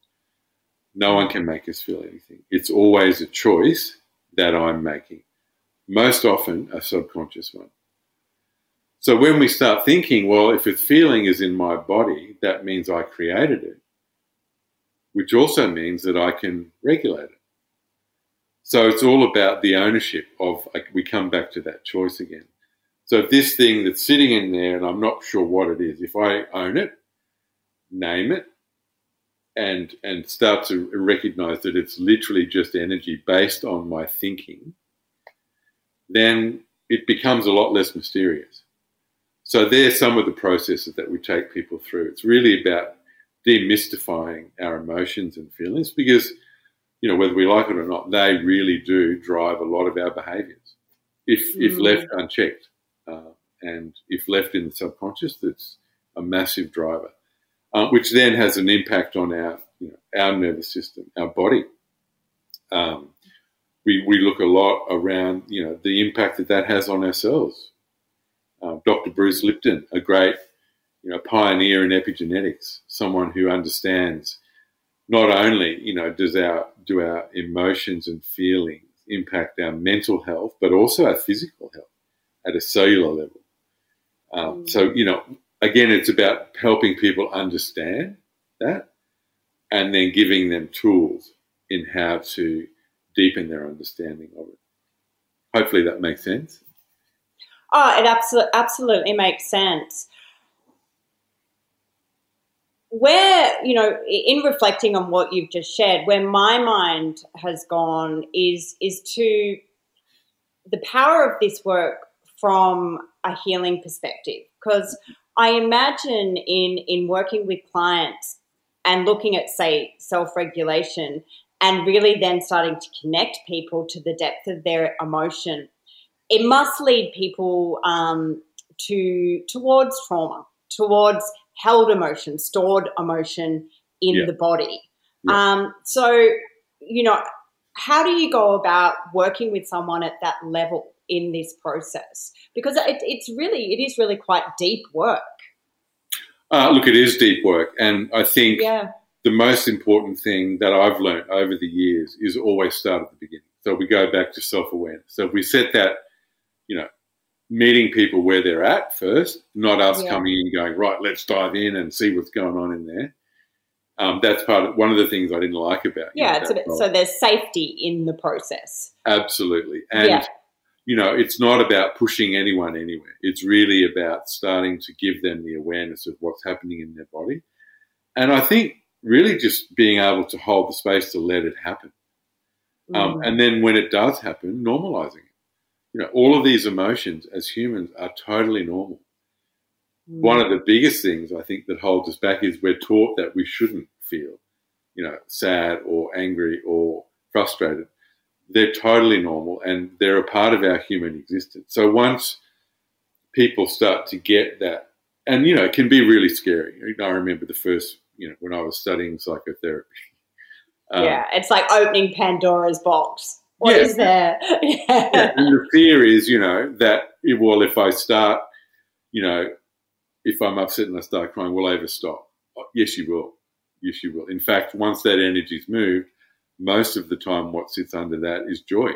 No one can make us feel anything. It's always a choice that I'm making, most often a subconscious one. So when we start thinking, well, if a feeling is in my body, that means I created it, which also means that I can regulate it. So it's all about the ownership of, we come back to that choice again. So if this thing that's sitting in there and I'm not sure what it is, if I own it, name it, and and start to recognize that it's literally just energy based on my thinking, then it becomes a lot less mysterious. So there's some of the processes that we take people through. It's really about demystifying our emotions and feelings because, you know, whether we like it or not, they really do drive a lot of our behaviours if, mm. if left unchecked. Uh, and if left in the subconscious, that's a massive driver. Uh, which then has an impact on our, you know, our nervous system, our body. Um, we we look a lot around, you know, the impact that that has on our cells. Uh, Doctor Bruce Lipton, a great, you know, pioneer in epigenetics, someone who understands not only, you know, does our do our emotions and feelings impact our mental health, but also our physical health at a cellular level. Um, mm. So, you know. Again, it's about helping people understand that and then giving them tools in how to deepen their understanding of it. Hopefully that makes sense. Oh, it absolutely, absolutely makes sense. Where, you know, in reflecting on what you've just shared, where my mind has gone is, is to the power of this work from a healing perspective, because I imagine in, in working with clients and looking at, say, self-regulation and really then starting to connect people to the depth of their emotion, it must lead people um, to towards trauma, towards held emotion, stored emotion in yeah. the body. Yeah. Um, so, you know, how do you go about working with someone at that level in this process? Because it, it's really, it is really quite deep work. Uh, look, it is deep work. And I think yeah. the most important thing that I've learned over the years is always start at the beginning. So we go back to self-awareness. So if we set that, you know, meeting people where they're at first, not us yeah. coming in going, right, let's dive in and see what's going on in there. um, that's part of one of the things I didn't like about yeah. you know, It's a bit, so there's safety in the process. Absolutely, and yeah. you know, it's not about pushing anyone anywhere. It's really about starting to give them the awareness of what's happening in their body, and I think really just being able to hold the space to let it happen, mm. um, and then when it does happen, normalizing it. You know, all of these emotions as humans are totally normal. Mm. One of the biggest things I think that holds us back is we're taught that we shouldn't feel, you know, sad or angry or frustrated. They're totally normal and they're a part of our human existence. So once people start to get that, and, you know, it can be really scary. I remember the first, you know, when I was studying psychotherapy. Um, yeah, it's like opening Pandora's box. What yeah, is there? yeah. yeah. And the fear is, you know, that, well, if I start, you know, if I'm upset and I start crying, will I ever stop? Oh, yes, you will. Yes, you will. In fact, once that energy's moved, most of the time what sits under that is joy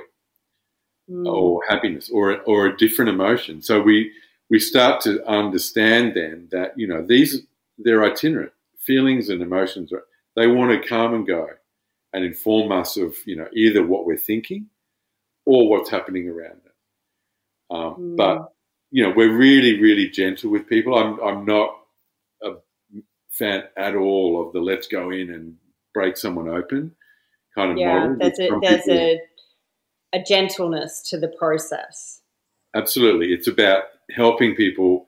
mm. or happiness or, or a different emotion. So we, we start to understand then that, you know, these, they're itinerant. Feelings and emotions, are, they want to come and go and inform us of, you know, either what we're thinking or what's happening around it. Um, mm. But, you know, we're really, really gentle with people. I'm, I'm not a fan at all of the let's go in and break someone open kind of yeah, model. There's, a, there's a, a gentleness to the process. Absolutely. It's about helping people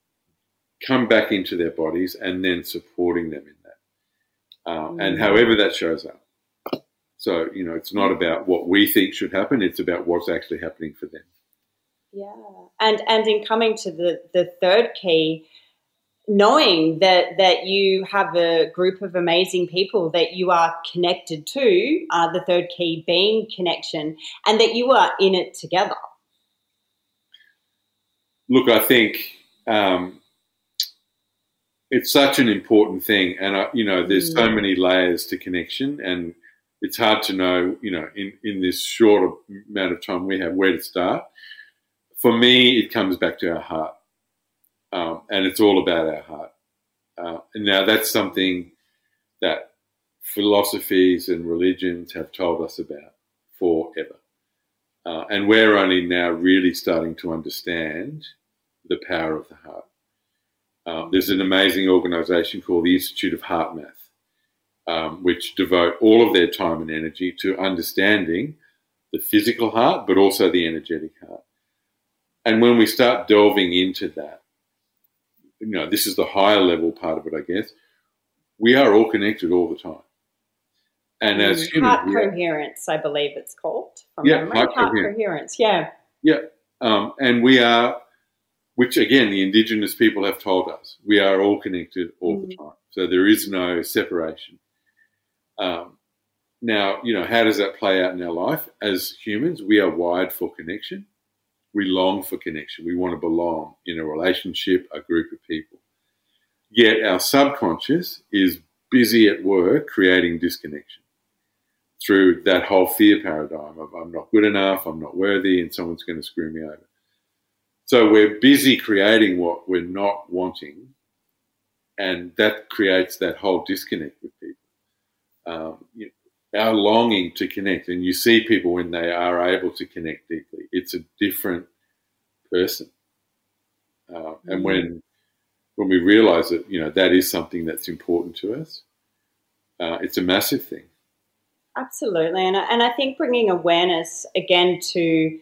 come back into their bodies and then supporting them in that. Uh, mm. And however that shows up. So, you know, it's not about what we think should happen. It's about what's actually happening for them. Yeah. And and in coming to the, the third key, knowing that, that you have a group of amazing people that you are connected to, uh, the third key being connection, and that you are in it together. Look, I think um, it's such an important thing. And, I, you know, there's mm. so many layers to connection and it's hard to know, you know, in, in this short amount of time we have where to start. For me, it comes back to our heart, um, and it's all about our heart. Uh, and now that's something that philosophies and religions have told us about forever. Uh, and we're only now really starting to understand the power of the heart. Uh, there's an amazing organisation called the Institute of Heart Math, Um, which devote all of their time and energy to understanding the physical heart, but also the energetic heart. And when we start delving into that, you know, this is the higher level part of it, I guess, we are all connected all the time. And mm, as humans, heart coherence, I believe it's called. From yeah, memory. heart, heart coherence. coherence, yeah. Yeah, um, and we are, which again, the Indigenous people have told us, we are all connected all mm. the time. So there is no separation. Um, now, you know, how does that play out in our life? As humans, we are wired for connection. We long for connection. We want to belong in a relationship, a group of people. Yet our subconscious is busy at work creating disconnection through that whole fear paradigm of I'm not good enough, I'm not worthy, and someone's going to screw me over. So we're busy creating what we're not wanting, and that creates that whole disconnect with people. Um, you know, our longing to connect, and you see people when they are able to connect deeply, it's a different person. Uh, mm-hmm. And when when we realise that, you know, that is something that's important to us, uh, it's a massive thing. Absolutely, and and I think bringing awareness again to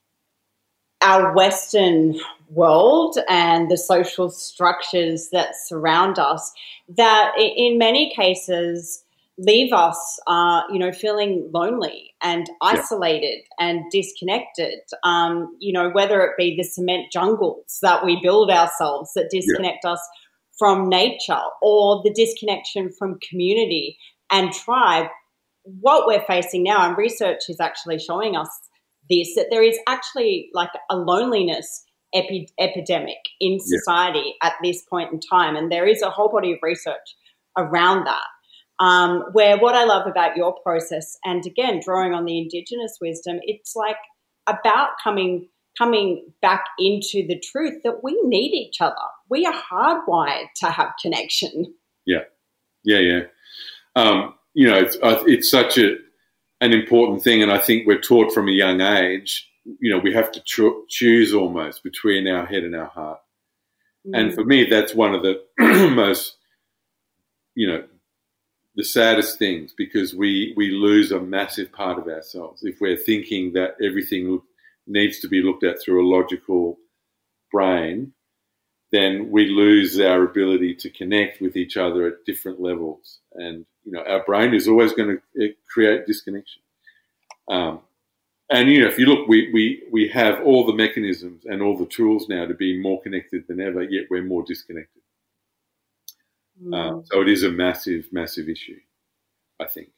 our Western world and the social structures that surround us, that in many cases leave us, uh, you know, feeling lonely and isolated yeah. and disconnected, um, you know, whether it be the cement jungles that we build ourselves that disconnect yeah. us from nature, or the disconnection from community and tribe. What we're facing now, and research is actually showing us this, that there is actually like a loneliness epi- epidemic in society yeah. at this point in time. And there is a whole body of research around that. Um, where what I love about your process, and again, drawing on the Indigenous wisdom, it's like about coming coming back into the truth that we need each other. We are hardwired to have connection. Yeah, yeah, yeah. um, you know, it's, it's such a an important thing, and I think we're taught from a young age, you know, we have to cho- choose almost between our head and our heart. Mm. And for me, that's one of the most, you know, the saddest things, because we, we lose a massive part of ourselves if we're thinking that everything needs to be looked at through a logical brain. Then we lose our ability to connect with each other at different levels. And, you know, our brain is always going to create disconnection. Um, and, you know, if you look, we, we, we have all the mechanisms and all the tools now to be more connected than ever, yet we're more disconnected. Mm. Um, so it is a massive, massive issue, I think.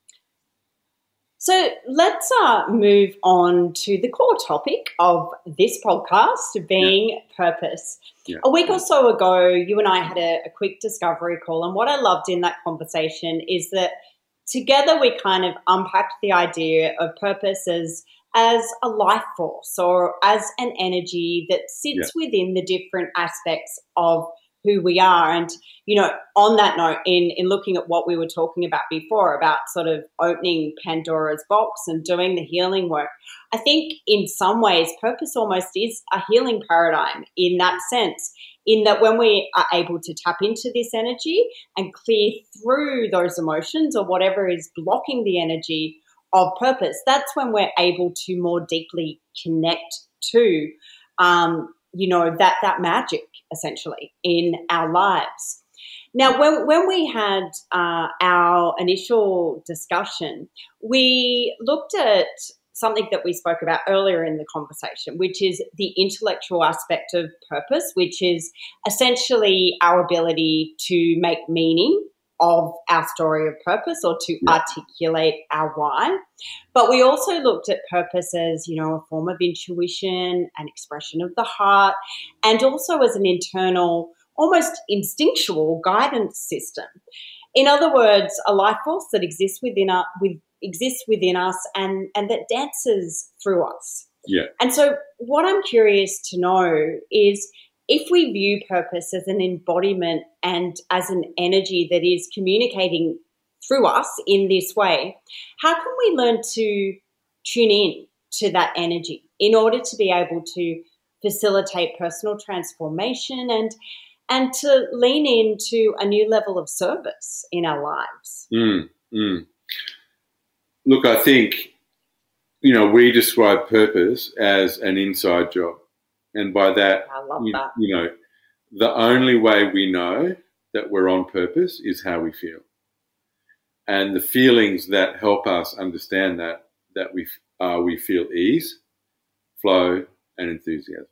So let's uh, move on to the core topic of this podcast, being yeah. purpose. Yeah. A week or so ago, you and I had a, a quick discovery call, and what I loved in that conversation is that together we kind of unpacked the idea of purpose as, as a life force or as an energy that sits yeah. within the different aspects of who we are. And, you know, on that note, in, in looking at what we were talking about before, about sort of opening Pandora's box and doing the healing work, I think in some ways purpose almost is a healing paradigm in that sense, in that when we are able to tap into this energy and clear through those emotions or whatever is blocking the energy of purpose, that's when we're able to more deeply connect to, um, you know, that, that magic essentially in our lives. Now, when, when we had uh, our initial discussion, we looked at something that we spoke about earlier in the conversation, which is the intellectual aspect of purpose, which is essentially our ability to make meaning of our story of purpose or to yeah. articulate our why. But we also looked at purpose as, you know, a form of intuition, an expression of the heart, and also as an internal, almost instinctual guidance system. In other words, a life force that exists within us, with, exists within us and, and that dances through us. Yeah. And so what I'm curious to know is, if we view purpose as an embodiment and as an energy that is communicating through us in this way, how can we learn to tune in to that energy in order to be able to facilitate personal transformation and and to lean into a new level of service in our lives? Mm, mm. Look, I think, you know, we describe purpose as an inside job. And by that, I love you, that. you know, the only way we know that we're on purpose is how we feel. And the feelings that help us understand that, that we, uh, we feel ease, flow, and enthusiasm.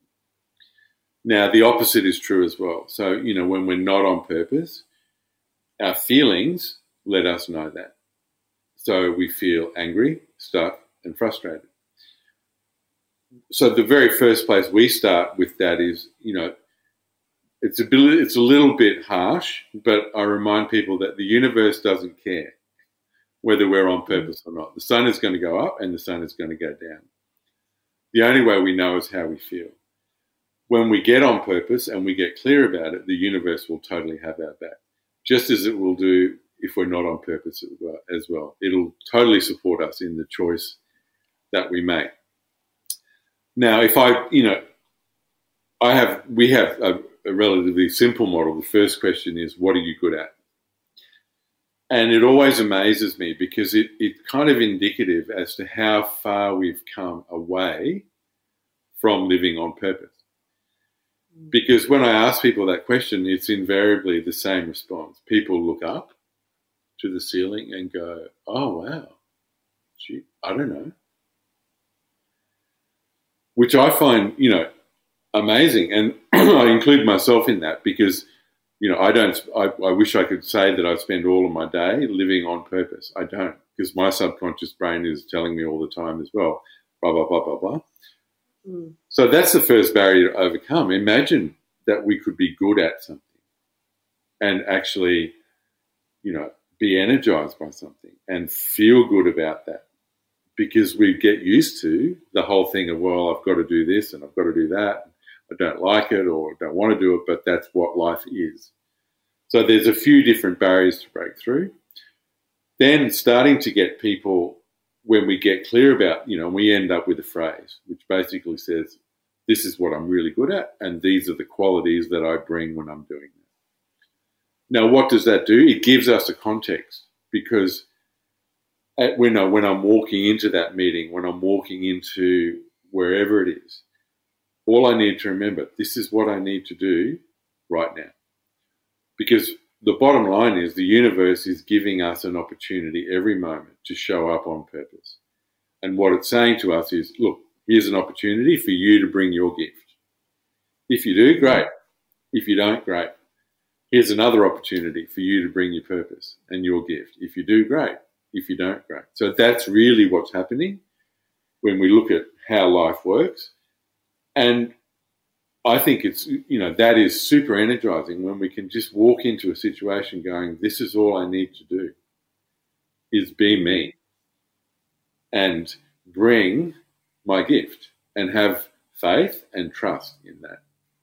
Now, the opposite is true as well. So, you know, when we're not on purpose, our feelings let us know that. So we feel angry, stuck, and frustrated. So the very first place we start with that is, you know, it's a bit, it's a little bit harsh, but I remind people that the universe doesn't care whether we're on purpose or not. The sun is going to go up and the sun is going to go down. The only way we know is how we feel. When we get on purpose and we get clear about it, the universe will totally have our back, just as it will do if we're not on purpose as well. It'll totally support us in the choice that we make. Now, if I, you know, I have, we have a, a relatively simple model. The first question is, what are you good at? And it always amazes me because it, it's kind of indicative as to how far we've come away from living on purpose. Because when I ask people that question, it's invariably the same response. People look up to the ceiling and go, oh, wow, gee, I don't know. Which I find, you know, amazing. And I include myself in that because, you know, I don't, I, I wish I could say that I spend all of my day living on purpose. I don't, because my subconscious brain is telling me all the time as well, blah, blah, blah, blah, blah. Mm. So that's the first barrier to overcome. Imagine that we could be good at something and actually, you know, be energized by something and feel good about that. Because we get used to the whole thing of, well, I've got to do this and I've got to do that. I don't like it or don't want to do it, but that's what life is. So there's a few different barriers to break through. then starting to get people, when we get clear about, you know, we end up with a phrase which basically says, this is what I'm really good at, and these are the qualities that I bring when I'm doing that. Now, what does that do? It gives us a context, because at, when, I, when I'm walking into that meeting, when I'm walking into wherever it is, all I need to remember, this is what I need to do right now. Because the bottom line is the universe is giving us an opportunity every moment to show up on purpose. And what it's saying to us is, look, here's an opportunity for you to bring your gift. If you do, great. If you don't, great. Here's another opportunity for you to bring your purpose and your gift. If you do, great. If you don't, great. So that's really what's happening when we look at how life works. And I think it's, you know, that is super energizing when we can just walk into a situation going, this is all I need to do, is be me and bring my gift and have faith and trust in that.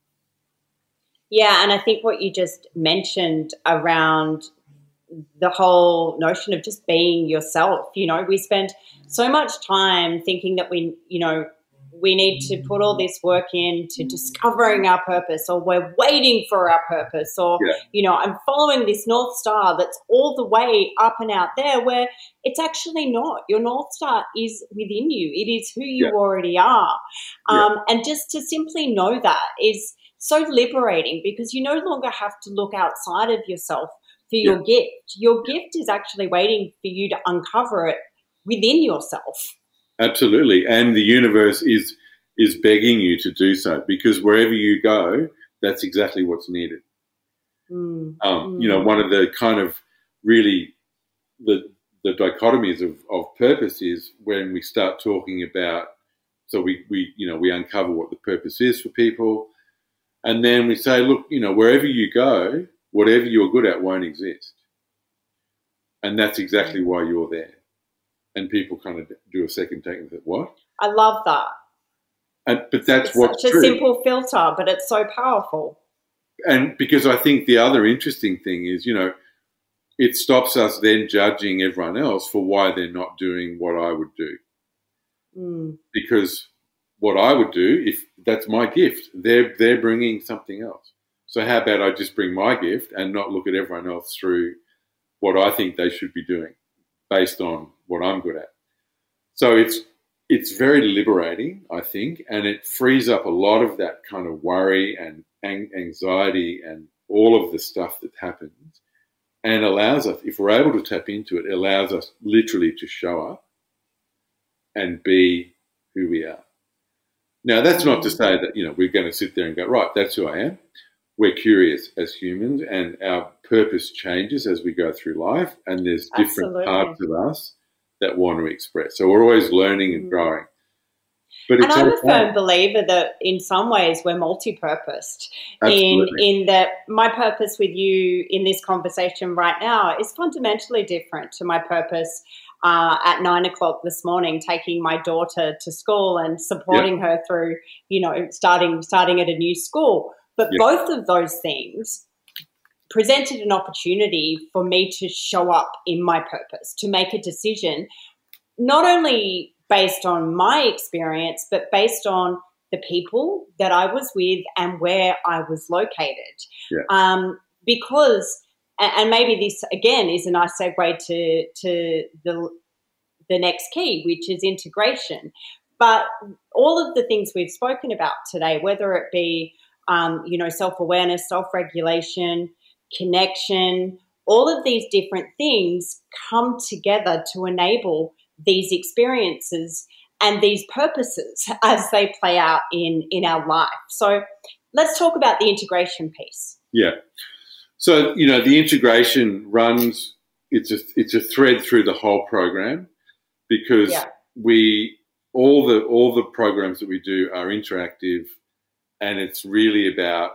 Yeah, and I think what you just mentioned around the whole notion of just being yourself, you know, we spend so much time thinking that we, you know, we need to put all this work into discovering our purpose, or we're waiting for our purpose, or, yeah. you know, I'm following this North Star that's all the way up and out there, where it's actually not. Your North Star is within you. It is who you yeah. already are. Um, yeah. And just to simply know that is so liberating, because you no longer have to look outside of yourself for your yeah. gift. Your gift is actually waiting for you to uncover it within yourself. Absolutely. And the universe is is begging you to do so, because wherever you go, that's exactly what's needed. Mm. Um, mm. You know, one of the kind of really the the dichotomies of, of purpose is when we start talking about, so we, we, you know, we uncover what the purpose is for people, and then we say, look, you know, wherever you go, whatever you're good at won't exist. And that's exactly why you're there. And people kind of do a second take and say, what? I love that. And, but that's it's what's such a true. Simple filter, but it's so powerful. And because I think the other interesting thing is, you know, it stops us then judging everyone else for why they're not doing what I would do. Mm. Because what I would do, if that's my gift, they're they're bringing something else. So how about I just bring my gift and not look at everyone else through what I think they should be doing based on what I'm good at. So it's it's very liberating, I think, and it frees up a lot of that kind of worry and anxiety and all of the stuff that happens, and allows us, if we're able to tap into it, it allows us literally to show up and be who we are. Now, that's not to say that, you know, we're going to sit there and go, right, that's who I am. We're curious as humans, and our purpose changes as we go through life, and there's different Absolutely. Parts of us that want to express. So we're always learning and growing. But and I'm okay. a firm believer that in some ways we're multi-purposed. In, in that my purpose with you in this conversation right now is fundamentally different to my purpose uh, at nine o'clock this morning, taking my daughter to school and supporting yep. her through, you know, starting starting at a new school. But yep. both of those things presented an opportunity for me to show up in my purpose, to make a decision, not only based on my experience, but based on the people that I was with and where I was located. Yeah. Um, because, and maybe this, again, is a nice segue to, to the, the next key, which is integration. But all of the things we've spoken about today, whether it be, um, you know, self-awareness, self-regulation, connection, all of these different things come together to enable these experiences and these purposes as they play out in, in our life. So let's talk about the integration piece. Yeah. So, you know, the integration runs, it's a, it's a thread through the whole program, because yeah. we, all the, all the programs that we do are interactive, and it's really about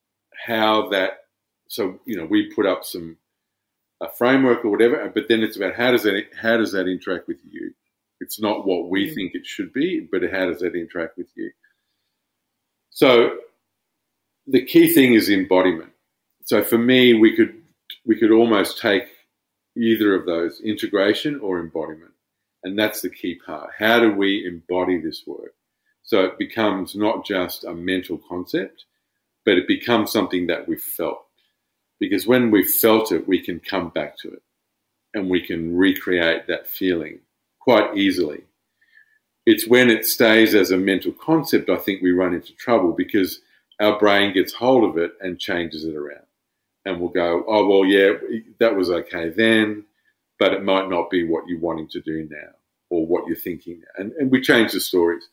how that, so, you know, we put up some, a framework or whatever, but then it's about how does that how does that interact with you? It's not what we mm. think it should be, but how does that interact with you? So the key thing is embodiment. So for me, we could we could almost take either of those, integration or embodiment. And that's the key part. How do we embody this work? So it becomes not just a mental concept, but it becomes something that we've felt. Because when we've felt it, we can come back to it and we can recreate that feeling quite easily. It's when it stays as a mental concept, I think we run into trouble, because our brain gets hold of it and changes it around. And we'll go, oh, well, yeah, that was okay then, but it might not be what you're wanting to do now or what you're thinking now. And, and we change the stories.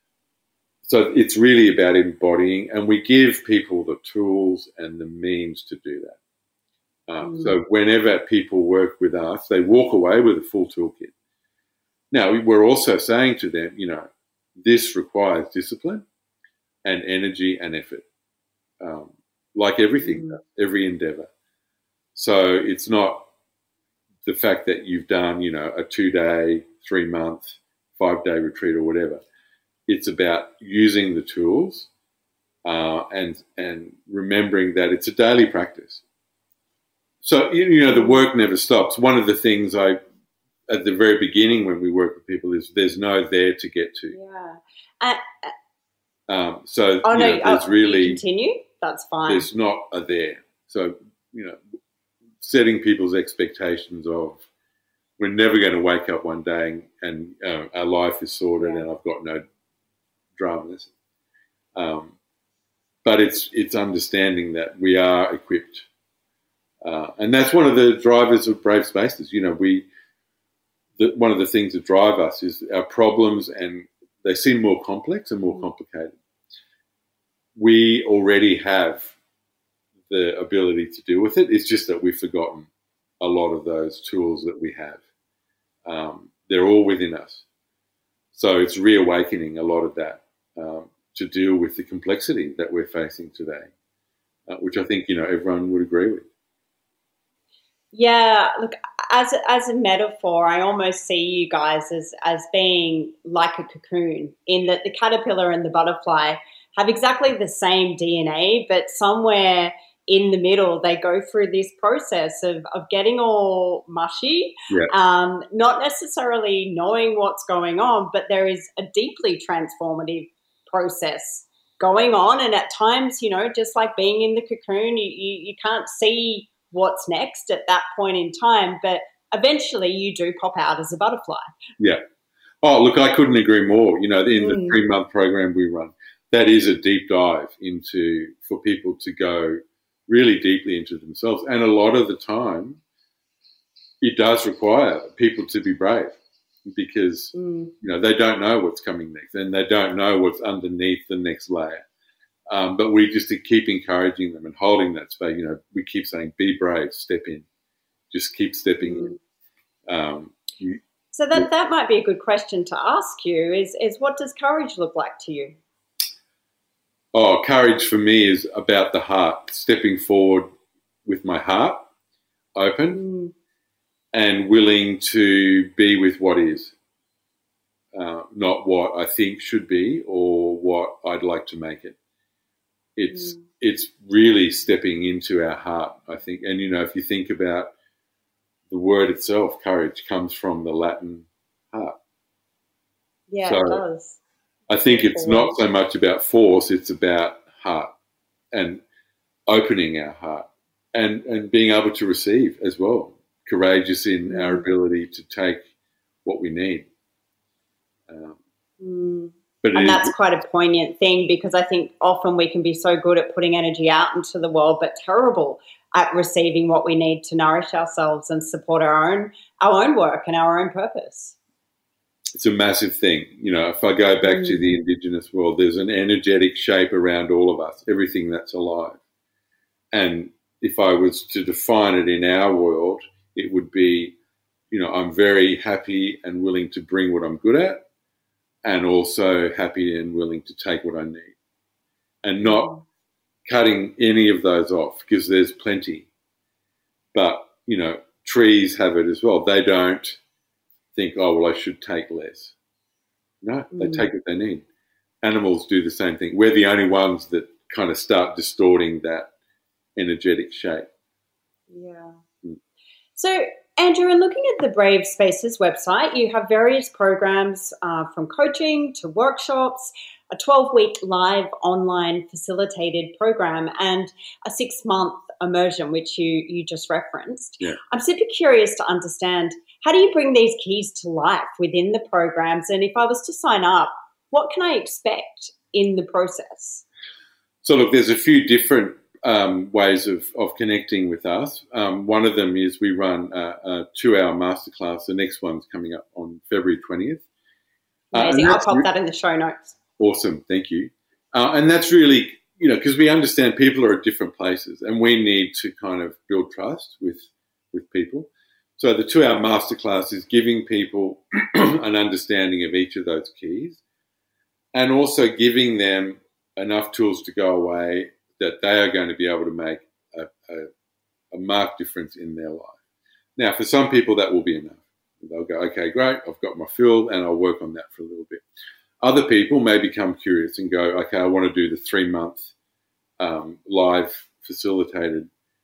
So it's really about embodying, and we give people the tools and the means to do that. Um, mm. So whenever people work with us, they walk away with a full toolkit. Now, we're also saying to them, you know, this requires discipline and energy and effort, um, like everything, mm. every endeavour. So it's not the fact that you've done, you know, a two-day, three-month, five-day retreat or whatever. It's about using the tools uh, and and remembering that it's a daily practice. So, you know, the work never stops. One of the things I, at the very beginning when we work with people, is there's no there to get to. Yeah. Uh, um, so, oh, you no, know, there's oh, really... You continue? That's fine. There's not a there. So, you know, setting people's expectations of, we're never going to wake up one day and, and uh, our life is sorted yeah. and I've got no dramas. Um, but it's it's understanding that we are equipped. Uh, and that's one of the drivers of Brave Spaces. You know, we the, one of the things that drive us is our problems, and they seem more complex and more mm. complicated. We already have the ability to deal with it. It's just that we've forgotten a lot of those tools that we have. Um, they're all within us. So it's reawakening a lot of that um, to deal with the complexity that we're facing today, uh, which I think, you know, everyone would agree with. Yeah, look, as as a metaphor, I almost see you guys as as being like a cocoon, in that the caterpillar and the butterfly have exactly the same D N A, but somewhere in the middle they go through this process of, of getting all mushy, yeah. um, not necessarily knowing what's going on, but there is a deeply transformative process going on. And at times, you know, just like being in the cocoon, you, you, you can't see what's next at that point in time, but eventually you do pop out as a butterfly. Yeah. Oh, look, I couldn't agree more. You know, in the Mm. three-month program we run, that is a deep dive into, for people to go really deeply into themselves. And a lot of the time it does require people to be brave, because, Mm. you know, they don't know what's coming next and they don't know what's underneath the next layer. Um, but we just keep encouraging them and holding that space. You know, we keep saying, be brave, step in, just keep stepping Mm. in. Um, you, So that, that might be a good question to ask you is, is what does courage look like to you? Oh, courage for me is about the heart, stepping forward with my heart open Mm. and willing to be with what is, uh, not what I think should be or what I'd like to make it. It's Mm. it's really stepping into our heart, I think. And, you know, if you think about the word itself, courage comes from the Latin heart. Yeah, So- it does. I think it's not so much about force, it's about heart and opening our heart and, and being able to receive as well, courageous in our Mm. ability to take what we need. Um, Mm. but it And is- that's quite a poignant thing, because I think often we can be so good at putting energy out into the world, but terrible at receiving what we need to nourish ourselves and support our own our own work and our own purpose. it's a massive thing. You know, if I go back Mm. to the Indigenous world, there's an energetic shape around all of us, everything that's alive. And if I was to define it in our world, it would be, you know, I'm very happy and willing to bring what I'm good at, and also happy and willing to take what I need, and not cutting any of those off, because there's plenty. But, you know, trees have it as well. They don't think, oh, well, I should take less. No, they Mm. take what they need. Animals do the same thing. We're the only ones that kind of start distorting that energetic shape. Yeah. Mm. So Andrew, in looking at the Brave Spaces website, you have various programs uh, from coaching to workshops, a twelve-week live online facilitated program, and a six-month immersion, which you, you just referenced. Yeah. I'm super curious to understand, how do you bring these keys to life within the programs? And if I was to sign up, what can I expect in the process? So, look, there's a few different um, ways of, of connecting with us. Um, one of them is we run a, a two-hour masterclass. The next one's coming up on February twentieth. Amazing. Uh, I'll pop that in the show notes. Awesome. Thank you. Uh, and that's really, you know, because we understand people are at different places and we need to kind of build trust with, with people. So the two-hour masterclass is giving people an understanding of each of those keys and also giving them enough tools to go away that they are going to be able to make a, a, a marked difference in their life. Now, for some people, that will be enough. They'll go, okay, great, I've got my fill and I'll work on that for a little bit. Other people may become curious and go, okay, I want to do the three-month um, live facilitated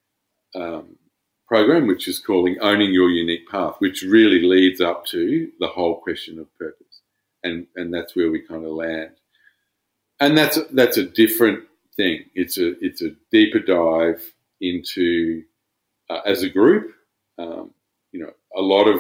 um, program, which is calling Owning Your Unique Path, which really leads up to the whole question of purpose. And, and that's where we kind of land. And that's that's a different thing. It's a it's a deeper dive into uh, as a group. Um, you know, a lot of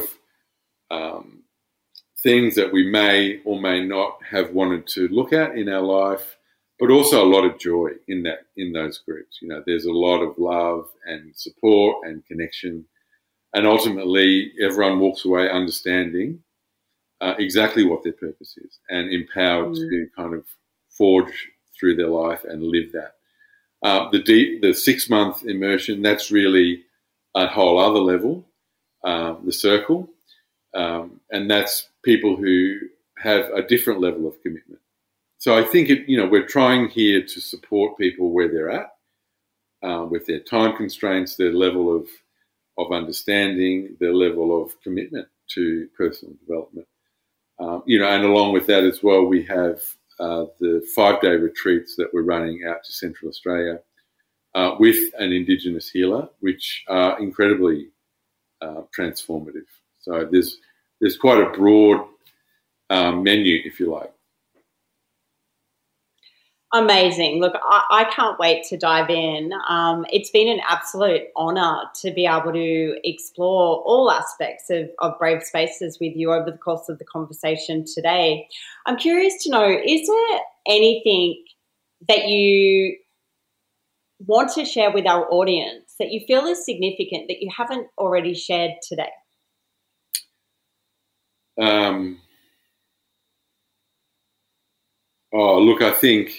um, things that we may or may not have wanted to look at in our life, but also a lot of joy in that in those groups. You know, there's a lot of love and support and connection, and ultimately everyone walks away understanding uh, exactly what their purpose is and empowered mm. to kind of forge through their life and live that. Uh, the deep, the six-month immersion, that's really a whole other level, uh, the circle, um, and that's people who have a different level of commitment. So I think, it, you know, we're trying here to support people where they're at, uh, with their time constraints, their level of, of understanding, their level of commitment to personal development. Um, you know, and along with that as well, we have Uh, the five-day retreats that we're running out to Central Australia uh, with an Indigenous healer, which are incredibly uh, transformative. So there's there's quite a broad um, menu, if you like. Amazing. Look, I, I can't wait to dive in. Um, it's been an absolute honour to be able to explore all aspects of, of Brave Spaces with you over the course of the conversation today. I'm curious to know, is there anything that you want to share with our audience that you feel is significant that you haven't already shared today? Um, oh, look, I think,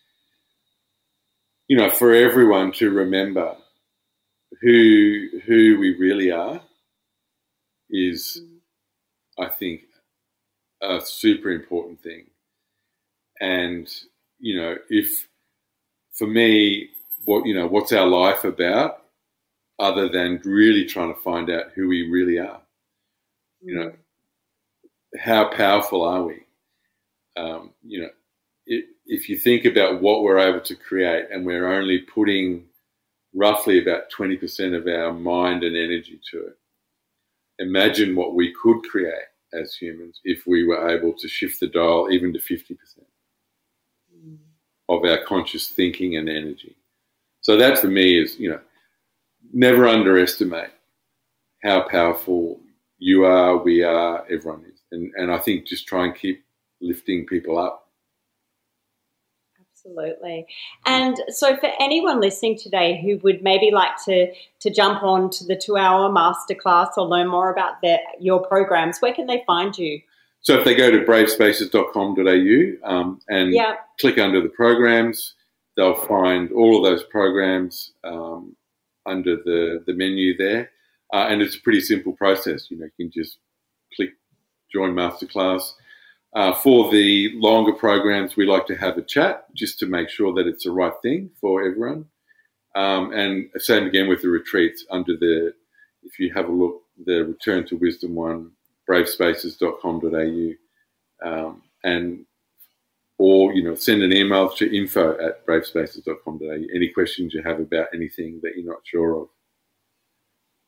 you know, for everyone to remember who who we really are is, I think, a super important thing. And, you know, if, for me, what, you know, what's our life about other than really trying to find out who we really are? You know, how powerful are we? Um, you know, it, if you think about what we're able to create and we're only putting roughly about twenty percent of our mind and energy to it, imagine what we could create as humans if we were able to shift the dial even to fifty percent mm. of our conscious thinking and energy. So that for me is, you know, never underestimate how powerful you are, we are, everyone is. And, and I think just try and keep lifting people up. Absolutely. And so for anyone listening today who would maybe like to, to jump on to the two-hour masterclass or learn more about their, your programs, where can they find you? So if they go to brave spaces dot com dot a u um, and yeah. click under the programs, they'll find all of those programs um, under the, the menu there. Uh, and it's a pretty simple process. You know, you can just click join masterclass. Uh, for the longer programs, we like to have a chat just to make sure that it's the right thing for everyone. Um, and same again with the retreats under the, if you have a look, the Return to Wisdom one, brave spaces dot com dot a u. Um, and, or, you know, send an email to info at brave spaces dot com dot a u. Any questions you have about anything that you're not sure of.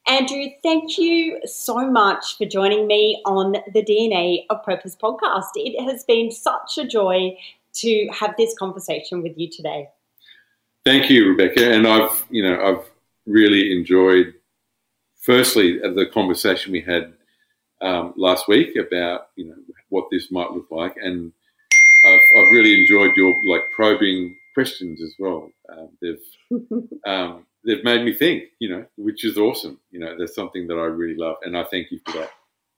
Andrew, thank you so much for joining me on the D N A of Purpose podcast. It has been such a joy to have this conversation with you today. Thank you, Rebecca. And I've, you know, I've really enjoyed, firstly, the conversation we had um, last week about, you know, what this might look like. And I've, I've really enjoyed your, like, probing questions as well. Um, they've, um, they've made me think, you know, which is awesome. You know, that's something that I really love, and I thank you for that.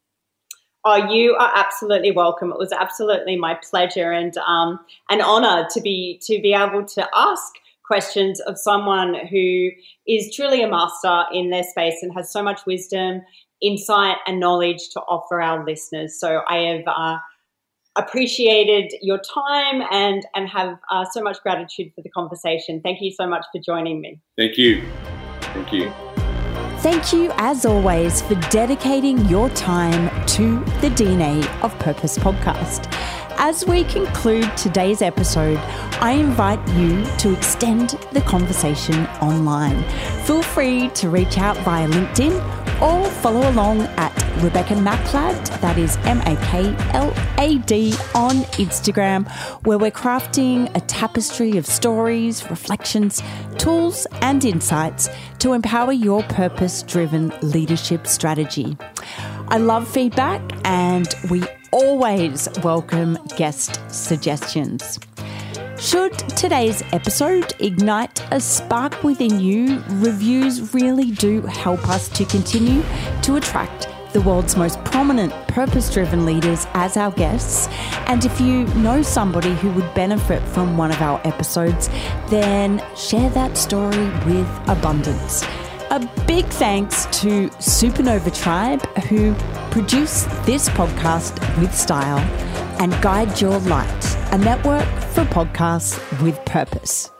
Oh, you are absolutely welcome. It was absolutely my pleasure and um, an honour to be to be able to ask questions of someone who is truly a master in their space and has so much wisdom, insight, and knowledge to offer our listeners. So I have uh, appreciated your time and and have uh, so much gratitude for the conversation. Thank you so much for joining me. Thank you. Thank you. Thank you, as always, for dedicating your time to the D N A of Purpose podcast. As we conclude today's episode, I invite you to extend the conversation online. Feel free to reach out via LinkedIn or follow along at Rebecca Maklad, that is M A K L A D, on Instagram, where we're crafting a tapestry of stories, reflections, tools, and insights to empower your purpose-driven leadership strategy. I love feedback, and we always welcome guest suggestions. Should today's episode ignite a spark within you, reviews really do help us to continue to attract the world's most prominent purpose-driven leaders as our guests. And if you know somebody who would benefit from one of our episodes, then share that story with abundance. A big thanks to Supernova Tribe, who produce this podcast with style, and Guide Your Light, a network for podcasts with purpose.